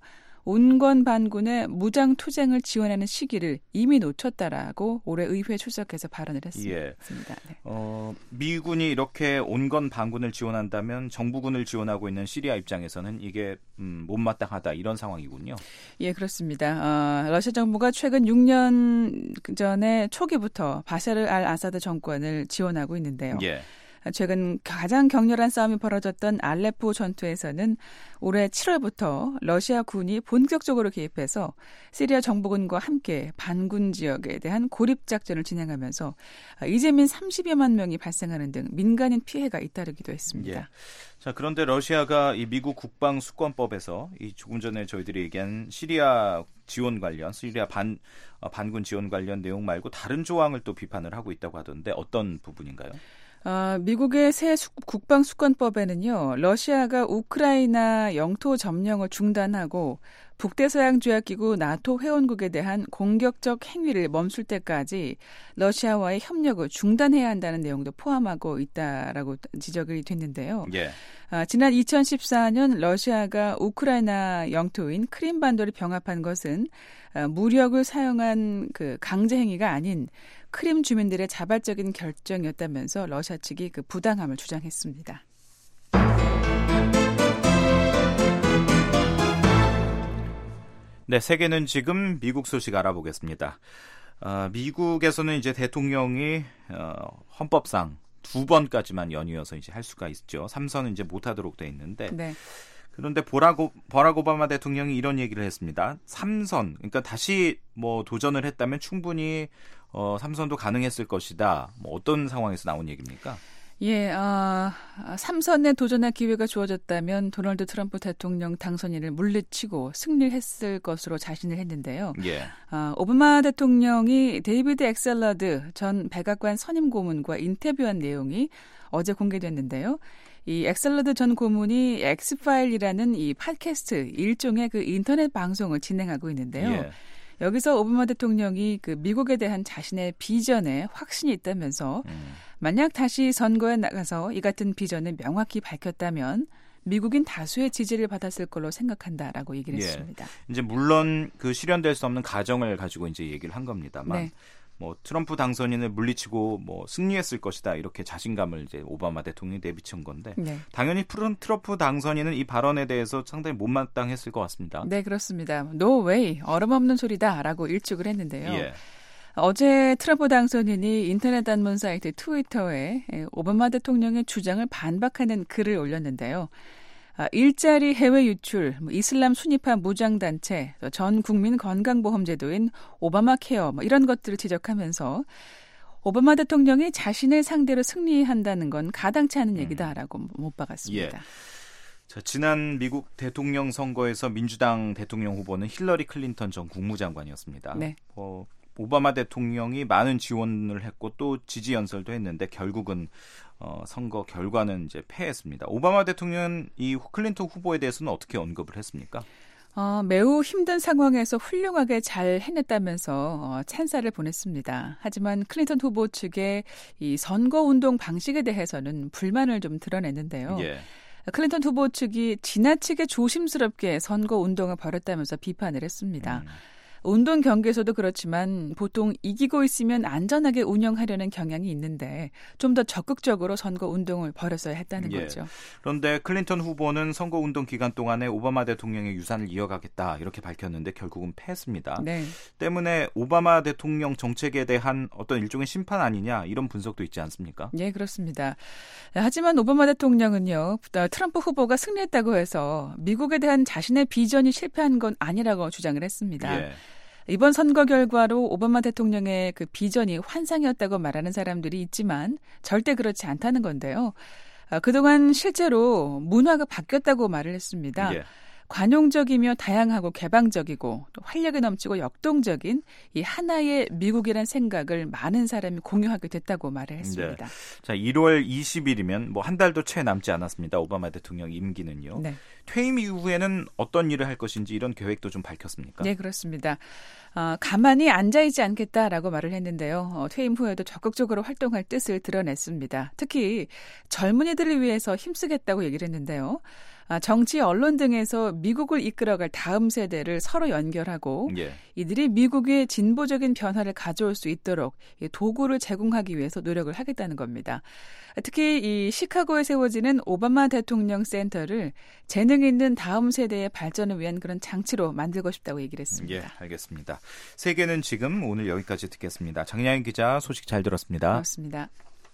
Speaker 16: 온건 반군의 무장 투쟁을 지원하는 시기를 이미 놓쳤다라고 올해 의회에 출석해서 발언을 했습니다.
Speaker 4: 예.
Speaker 16: 네.
Speaker 4: 어, 미군이 이렇게 온건 반군을 지원한다면 정부군을 지원하고 있는 시리아 입장에서는 이게 음, 못마땅하다 이런 상황이군요.
Speaker 16: 예, 그렇습니다. 어, 러시아 정부가 최근 육 년 전에 초기부터 바샤르 알 아사드 정권을 지원하고 있는데요.
Speaker 4: 예.
Speaker 16: 최근 가장 격렬한 싸움이 벌어졌던 알레포 전투에서는 올해 칠월부터 러시아 군이 본격적으로 개입해서 시리아 정부군과 함께 반군 지역에 대한 고립작전을 진행하면서 이재민 삼십여만 명이 발생하는 등 민간인 피해가 잇따르기도 했습니다.
Speaker 4: 예. 자, 그런데 러시아가 이 미국 국방수권법에서 이 조금 전에 저희들이 얘기한 시리아 지원 관련, 시리아 반, 반군 지원 관련 내용 말고 다른 조항을 또 비판을 하고 있다고 하던데 어떤 부분인가요?
Speaker 16: 어, 미국의 새 수, 국방수권법에는요. 러시아가 우크라이나 영토 점령을 중단하고 북대서양조약기구 나토 회원국에 대한 공격적 행위를 멈출 때까지 러시아와의 협력을 중단해야 한다는 내용도 포함하고 있다라고 지적이 됐는데요.
Speaker 4: 예.
Speaker 16: 아, 지난 이천십사 년 러시아가 우크라이나 영토인 크림반도를 병합한 것은 아, 무력을 사용한 그 강제 행위가 아닌 크림 주민들의 자발적인 결정이었다면서 러시아 측이 그 부당함을 주장했습니다.
Speaker 4: 네, 세계는 지금 미국 소식 알아보겠습니다. 어, 미국에서는 이제 대통령이 어, 헌법상 두 번까지만 연이어서 이제 할 수가 있죠. 삼 선은 이제 못하도록 돼 있는데.
Speaker 16: 네.
Speaker 4: 그런데 보락, 버락 오바마 대통령이 이런 얘기를 했습니다. 삼 선, 그러니까 다시 뭐 도전을 했다면 충분히 어, 삼 선도 가능했을 것이다. 뭐 어떤 상황에서 나온 얘기입니까?
Speaker 16: 예, 어, 삼 선에 도전할 기회가 주어졌다면 도널드 트럼프 대통령 당선인을 물리치고 승리를 했을 것으로 자신을 했는데요.
Speaker 4: 예.
Speaker 16: 어, 오바마 대통령이 데이비드 엑셀러드 전 백악관 선임 고문과 인터뷰한 내용이 어제 공개됐는데요. 이 엑셀러드 전 고문이 엑스파일이라는 이 팟캐스트 일종의 그 인터넷 방송을 진행하고 있는데요.
Speaker 4: 예.
Speaker 16: 여기서 오바마 대통령이 그 미국에 대한 자신의 비전에 확신이 있다면서
Speaker 4: 음.
Speaker 16: 만약 다시 선거에 나가서 이 같은 비전을 명확히 밝혔다면 미국인 다수의 지지를 받았을 걸로 생각한다라고 얘기를
Speaker 4: 예.
Speaker 16: 했습니다.
Speaker 4: 이제 물론 그 실현될 수 없는 가정을 가지고 이제 얘기를 한 겁니다만.
Speaker 16: 네.
Speaker 4: 뭐 트럼프 당선인을 물리치고 뭐 승리했을 것이다 이렇게 자신감을 이제 오바마 대통령이 내비친 건데
Speaker 16: 네.
Speaker 4: 당연히 트럼프 당선인은 이 발언에 대해서 상당히 못마땅했을 것 같습니다.
Speaker 16: 네, 그렇습니다. No way, 얼음없는 소리다라고 일축을 했는데요.
Speaker 4: 예.
Speaker 16: 어제 트럼프 당선인이 인터넷 단문 사이트 트위터에 오바마 대통령의 주장을 반박하는 글을 올렸는데요. 일자리 해외 유출, 이슬람 순위파 무장단체, 전 국민 건강보험제도인 오바마 케어 뭐 이런 것들을 지적하면서 오바마 대통령이 자신을 상대로 승리한다는 건 가당치 않은 얘기다라고 음. 못 박았습니다.
Speaker 4: 예. 자, 지난 미국 대통령 선거에서 민주당 대통령 후보는 힐러리 클린턴 전 국무장관이었습니다.
Speaker 16: 네.
Speaker 4: 어, 오바마 대통령이 많은 지원을 했고 또 지지 연설도 했는데 결국은 어, 선거 결과는 이제 패했습니다. 오바마 대통령은 이 클린턴 후보에 대해서는 어떻게 언급을 했습니까?
Speaker 16: 어, 매우 힘든 상황에서 훌륭하게 잘 해냈다면서 어, 찬사를 보냈습니다. 하지만 클린턴 후보 측의 이 선거운동 방식에 대해서는 불만을 좀 드러냈는데요.
Speaker 4: 예.
Speaker 16: 클린턴 후보 측이 지나치게 조심스럽게 선거운동을 벌였다면서 비판을 했습니다. 음. 운동 경기에서도 그렇지만 보통 이기고 있으면 안전하게 운영하려는 경향이 있는데 좀 더 적극적으로 선거 운동을 벌였어야 했다는
Speaker 4: 예.
Speaker 16: 거죠.
Speaker 4: 그런데 클린턴 후보는 선거 운동 기간 동안에 오바마 대통령의 유산을 이어가겠다 이렇게 밝혔는데 결국은 패했습니다.
Speaker 16: 네.
Speaker 4: 때문에 오바마 대통령 정책에 대한 어떤 일종의 심판 아니냐 이런 분석도 있지 않습니까?
Speaker 16: 네, 그렇습니다. 하지만 오바마 대통령은요, 트럼프 후보가 승리했다고 해서 미국에 대한 자신의 비전이 실패한 건 아니라고 주장을 했습니다.
Speaker 4: 예.
Speaker 16: 이번 선거 결과로 오바마 대통령의 그 비전이 환상이었다고 말하는 사람들이 있지만 절대 그렇지 않다는 건데요. 그동안 실제로 문화가 바뀌었다고 말을 했습니다.
Speaker 4: 예.
Speaker 16: 관용적이며 다양하고 개방적이고 또 활력이 넘치고 역동적인 이 하나의 미국이란 생각을 많은 사람이 공유하게 됐다고 말을 했습니다.
Speaker 4: 네. 자, 일월 이십일이면 뭐 한 달도 채 남지 않았습니다. 오바마 대통령 임기는요.
Speaker 16: 네.
Speaker 4: 퇴임 이후에는 어떤 일을 할 것인지 이런 계획도 좀 밝혔습니까?
Speaker 16: 네, 그렇습니다. 어, 가만히 앉아있지 않겠다라고 말을 했는데요. 어, 퇴임 후에도 적극적으로 활동할 뜻을 드러냈습니다. 특히 젊은이들을 위해서 힘쓰겠다고 얘기를 했는데요. 아, 정치, 언론 등에서 미국을 이끌어갈 다음 세대를 서로 연결하고
Speaker 4: 예.
Speaker 16: 이들이 미국의 진보적인 변화를 가져올 수 있도록 도구를 제공하기 위해서 노력을 하겠다는 겁니다. 특히 이 시카고에 세워지는 오바마 대통령 센터를 재능 있는 다음 세대의 발전을 위한 그런 장치로 만들고 싶다고 얘기를 했습니다.
Speaker 4: 예, 알겠습니다. 세계는 지금 오늘 여기까지 듣겠습니다. 장량인 기자 소식 잘 들었습니다.
Speaker 16: 고맙습니다.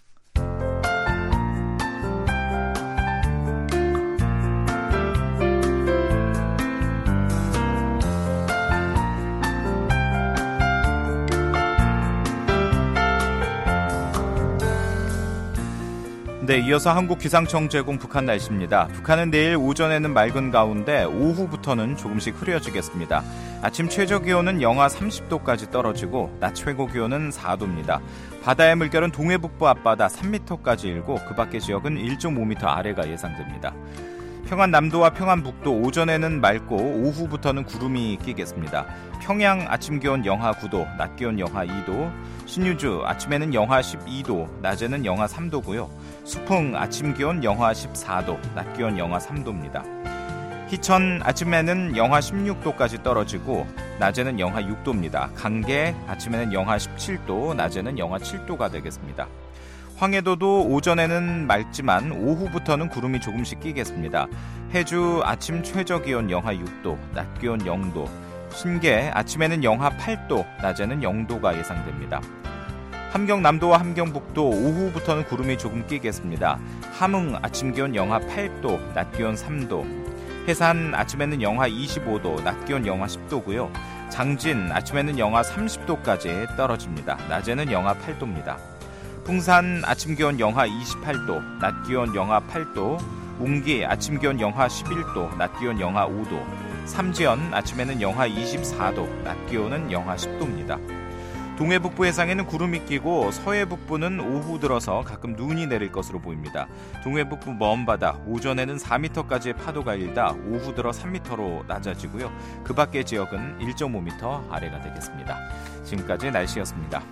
Speaker 4: 네, 이어서 한국기상청 제공 북한 날씨입니다. 북한은 내일 오전에는 맑은 가운데 오후부터는 조금씩 흐려지겠습니다. 아침 최저기온은 영하 삼십 도까지 떨어지고 낮 최고기온은 사 도입니다. 바다의 물결은 동해북부 앞바다 삼 미터까지 일고 그 밖의 지역은 일 점 오 미터 아래가 예상됩니다. 평안남도와 평안북도 오전에는 맑고 오후부터는 구름이 끼겠습니다. 평양 아침 기온 영하 구 도, 낮 기온 영하 이 도, 신유주 아침에는 영하 십이 도, 낮에는 영하 삼 도고요. 수풍 아침 기온 영하 십사 도, 낮 기온 영하 삼 도입니다. 희천 아침에는 영하 십육 도까지 떨어지고 낮에는 영하 육 도입니다. 강계 아침에는 영하 십칠 도, 낮에는 영하 칠 도가 되겠습니다. 황해도도 오전에는 맑지만 오후부터는 구름이 조금씩 끼겠습니다. 해주 아침 최저기온 영하 육 도, 낮 기온 영 도, 신계 아침에는 영하 팔 도, 낮에는 영 도가 예상됩니다. 함경남도와 함경북도 오후부터는 구름이 조금 끼겠습니다. 함흥 아침 기온 영하 팔 도, 낮 기온 삼 도, 해산 아침에는 영하 이십오 도, 낮 기온 영하 십 도고요. 장진 아침에는 영하 삼십 도까지 떨어집니다. 낮에는 영하 팔 도입니다. 풍산 아침 기온 영하 이십팔 도, 낮 기온 영하 팔 도, 웅기 아침 기온 영하 십일 도, 낮 기온 영하 오 도, 삼지연 아침에는 영하 이십사 도, 낮 기온은 영하 십 도입니다. 동해북부 해상에는 구름이 끼고 서해북부는 오후 들어서 가끔 눈이 내릴 것으로 보입니다. 동해북부 먼바다 오전에는 사 미터까지의 파도가 일다 오후 들어 삼 미터로 낮아지고요. 그 밖의 지역은 일 점 오 미터 아래가 되겠습니다. 지금까지 날씨였습니다.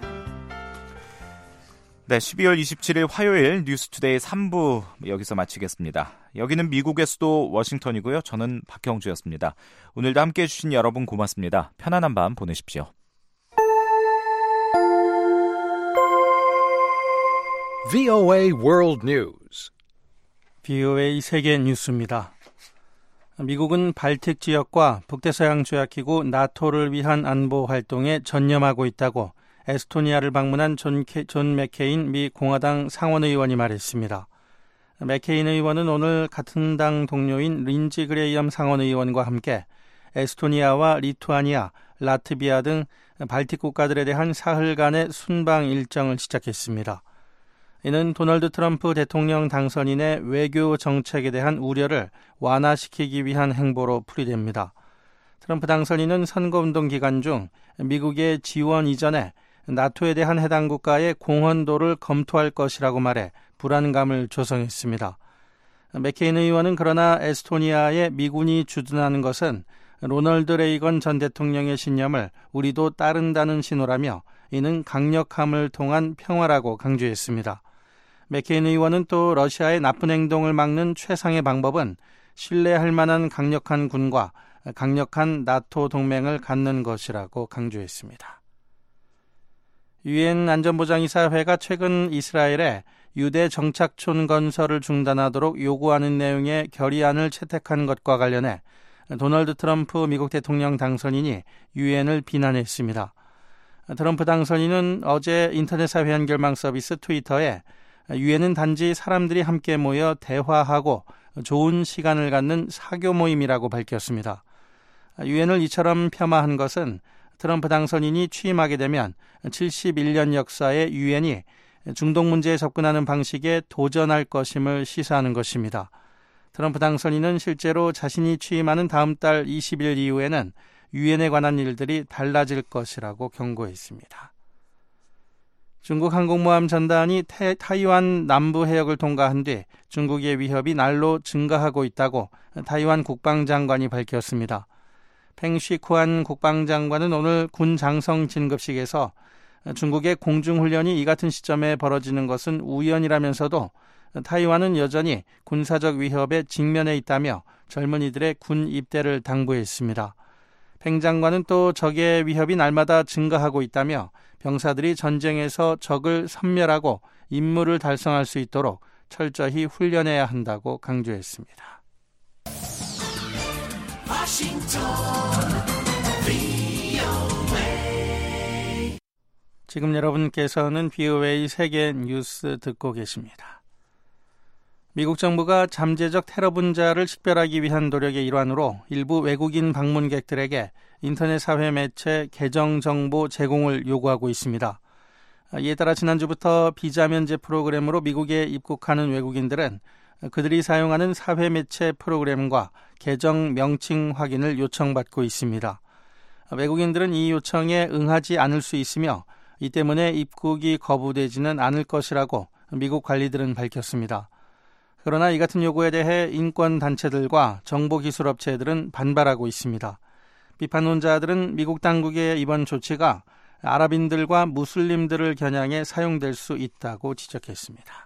Speaker 4: 네, 십이월 이십칠일 화요일 뉴스투데이 삼 부 여기서 마치겠습니다. 여기는 미국의 수도 워싱턴이고요. 저는 박형주였습니다. 오늘도 함께해 주신 여러분 고맙습니다. 편안한 밤 보내십시오.
Speaker 1: 브이오에이 World News.
Speaker 2: 브이오에이 세계 뉴스입니다. 미국은 발틱 지역과 북대서양 조약기구 나토를 위한 안보 활동에 전념하고 있다고 에스토니아를 방문한 존, 케, 존 맥케인 미 공화당 상원의원이 말했습니다. 맥케인 의원은 오늘 같은 당 동료인 린지 그레이엄 상원의원과 함께 에스토니아와 리투아니아, 라트비아 등 발틱 국가들에 대한 사흘 간의 순방 일정을 시작했습니다. 이는 도널드 트럼프 대통령 당선인의 외교 정책에 대한 우려를 완화시키기 위한 행보로 풀이됩니다. 트럼프 당선인은 선거운동 기간 중 미국의 지원 이전에 나토에 대한 해당 국가의 공헌도를 검토할 것이라고 말해 불안감을 조성했습니다. 맥케인 의원은 그러나 에스토니아에 미군이 주둔하는 것은 로널드 레이건 전 대통령의 신념을 우리도 따른다는 신호라며 이는 강력함을 통한 평화라고 강조했습니다. 맥케인 의원은 또 러시아의 나쁜 행동을 막는 최상의 방법은 신뢰할 만한 강력한 군과 강력한 나토 동맹을 갖는 것이라고 강조했습니다. 유엔 안전보장이사회가 최근 이스라엘에 유대 정착촌 건설을 중단하도록 요구하는 내용의 결의안을 채택한 것과 관련해 도널드 트럼프 미국 대통령 당선인이 유엔을 비난했습니다. 트럼프 당선인은 어제 인터넷 사회 연결망 서비스 트위터에 유엔은 단지 사람들이 함께 모여 대화하고 좋은 시간을 갖는 사교 모임이라고 밝혔습니다. 유엔을 이처럼 폄하한 것은 트럼프 당선인이 취임하게 되면 칠십일 년 역사의 유엔이 중동 문제에 접근하는 방식에 도전할 것임을 시사하는 것입니다. 트럼프 당선인은 실제로 자신이 취임하는 다음 달 이십 일 이후에는 유엔에 관한 일들이 달라질 것이라고 경고했습니다. 중국 항공모함 전단이 태, 타이완 남부 해역을 통과한 뒤 중국의 위협이 날로 증가하고 있다고 타이완 국방장관이 밝혔습니다. 팽시쿠안 국방장관은 오늘 군 장성 진급식에서 중국의 공중훈련이 이 같은 시점에 벌어지는 것은 우연이라면서도 타이완은 여전히 군사적 위협에 직면해 있다며 젊은이들의 군 입대를 당부했습니다. 팽 장관은 또 적의 위협이 날마다 증가하고 있다며 병사들이 전쟁에서 적을 섬멸하고 임무를 달성할 수 있도록 철저히 훈련해야 한다고 강조했습니다. 워싱턴 브이오에이. 지금 여러분께서는 브이오에이 세계 뉴스 듣고 계십니다. 미국 정부가 잠재적 테러 분자를 식별하기 위한 노력의 일환으로 일부 외국인 방문객들에게 인터넷 사회 매체 계정 정보 제공을 요구하고 있습니다. 이에 따라 지난주부터 비자 면제 프로그램으로 미국에 입국하는 외국인들은 그들이 사용하는 사회 매체 프로그램과 계정 명칭 확인을 요청받고 있습니다. 외국인들은 이 요청에 응하지 않을 수 있으며 이 때문에 입국이 거부되지는 않을 것이라고 미국 관리들은 밝혔습니다. 그러나 이 같은 요구에 대해 인권단체들과 정보기술업체들은 반발하고 있습니다. 비판론자들은 미국 당국의 이번 조치가 아랍인들과 무슬림들을 겨냥해 사용될 수 있다고 지적했습니다.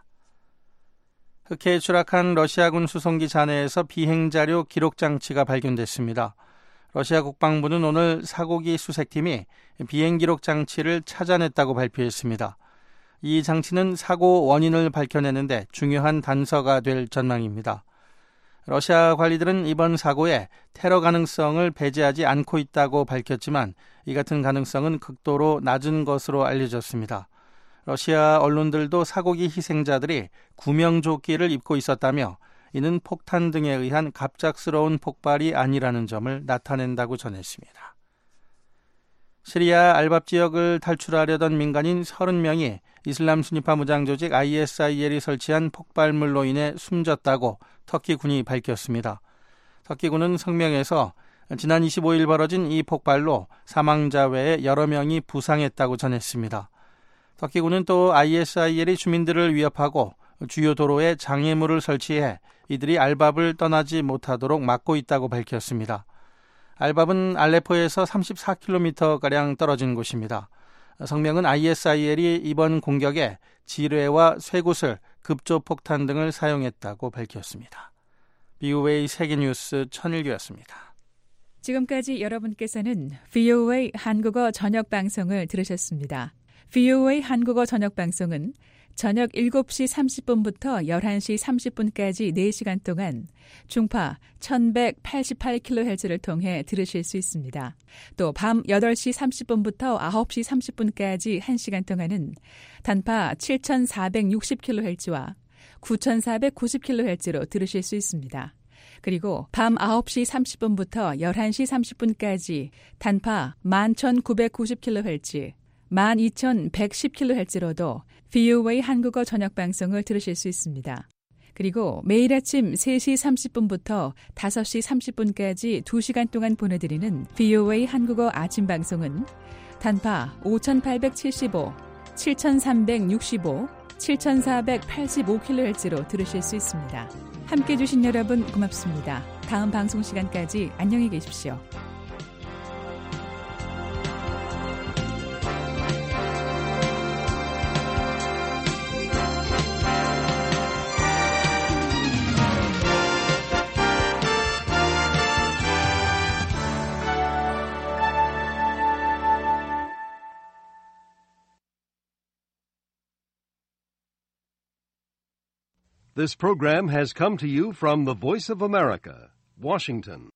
Speaker 2: 흑해에 추락한 러시아군 수송기 잔해에서 비행자료 기록장치가 발견됐습니다. 러시아 국방부는 오늘 사고기 수색팀이 비행기록장치를 찾아냈다고 발표했습니다. 이 장치는 사고 원인을 밝혀내는데 중요한 단서가 될 전망입니다. 러시아 관리들은 이번 사고에 테러 가능성을 배제하지 않고 있다고 밝혔지만 이 같은 가능성은 극도로 낮은 것으로 알려졌습니다. 러시아 언론들도 사고기 희생자들이 구명조끼를 입고 있었다며 이는 폭탄 등에 의한 갑작스러운 폭발이 아니라는 점을 나타낸다고 전했습니다. 시리아 알밥 지역을 탈출하려던 민간인 서른 명이 이슬람 순위파 무장 조직 아이에스아이엘이 설치한 폭발물로 인해 숨졌다고 터키군이 밝혔습니다. 터키군은 성명에서 지난 이십오 일 벌어진 이 폭발로 사망자 외에 여러 명이 부상했다고 전했습니다. 터키군은 또 아이에스아이엘이 주민들을 위협하고 주요 도로에 장애물을 설치해 이들이 알밥을 떠나지 못하도록 막고 있다고 밝혔습니다. 알밥은 알레포에서 삼십사 킬로미터가량 떨어진 곳입니다. 성명은 아이에스아이엘이 이번 공격에 지뢰와 쇠구슬, 급조폭탄 등을 사용했다고 밝혔습니다. 브이오에이 세계뉴스 천일규였습니다.
Speaker 16: 지금까지 여러분께서는 브이오에이 한국어 저녁방송을 들으셨습니다. 브이오에이 한국어 저녁방송은 저녁 일곱 시 삼십 분부터 열한 시 삼십 분까지 네 시간 동안 중파 천백팔십팔 킬로헤르츠를 통해 들으실 수 있습니다. 또 밤 여덟 시 삼십 분부터 아홉 시 삼십 분까지 한 시간 동안은 단파 칠천사백육십 킬로헤르츠와 구천사백구십 킬로헤르츠로 들으실 수 있습니다. 그리고 밤 아홉 시 삼십 분부터 열한 시 삼십 분까지 단파 만 천구백구십 킬로헤르츠, 만 이천백십 킬로헤르츠로도 브이오에이 한국어 저녁방송을 들으실 수 있습니다. 그리고 매일 아침 세 시 삼십 분부터 다섯 시 삼십 분까지 두 시간 동안 보내드리는 브이오에이 한국어 아침방송은 단파 오천팔백칠십오, 칠천삼백육십오, 칠천사백팔십오 킬로헤르츠로 들으실 수 있습니다. 함께해 주신 여러분 고맙습니다. 다음 방송 시간까지 안녕히 계십시오.
Speaker 1: This program has come to you from the Voice of America, Washington.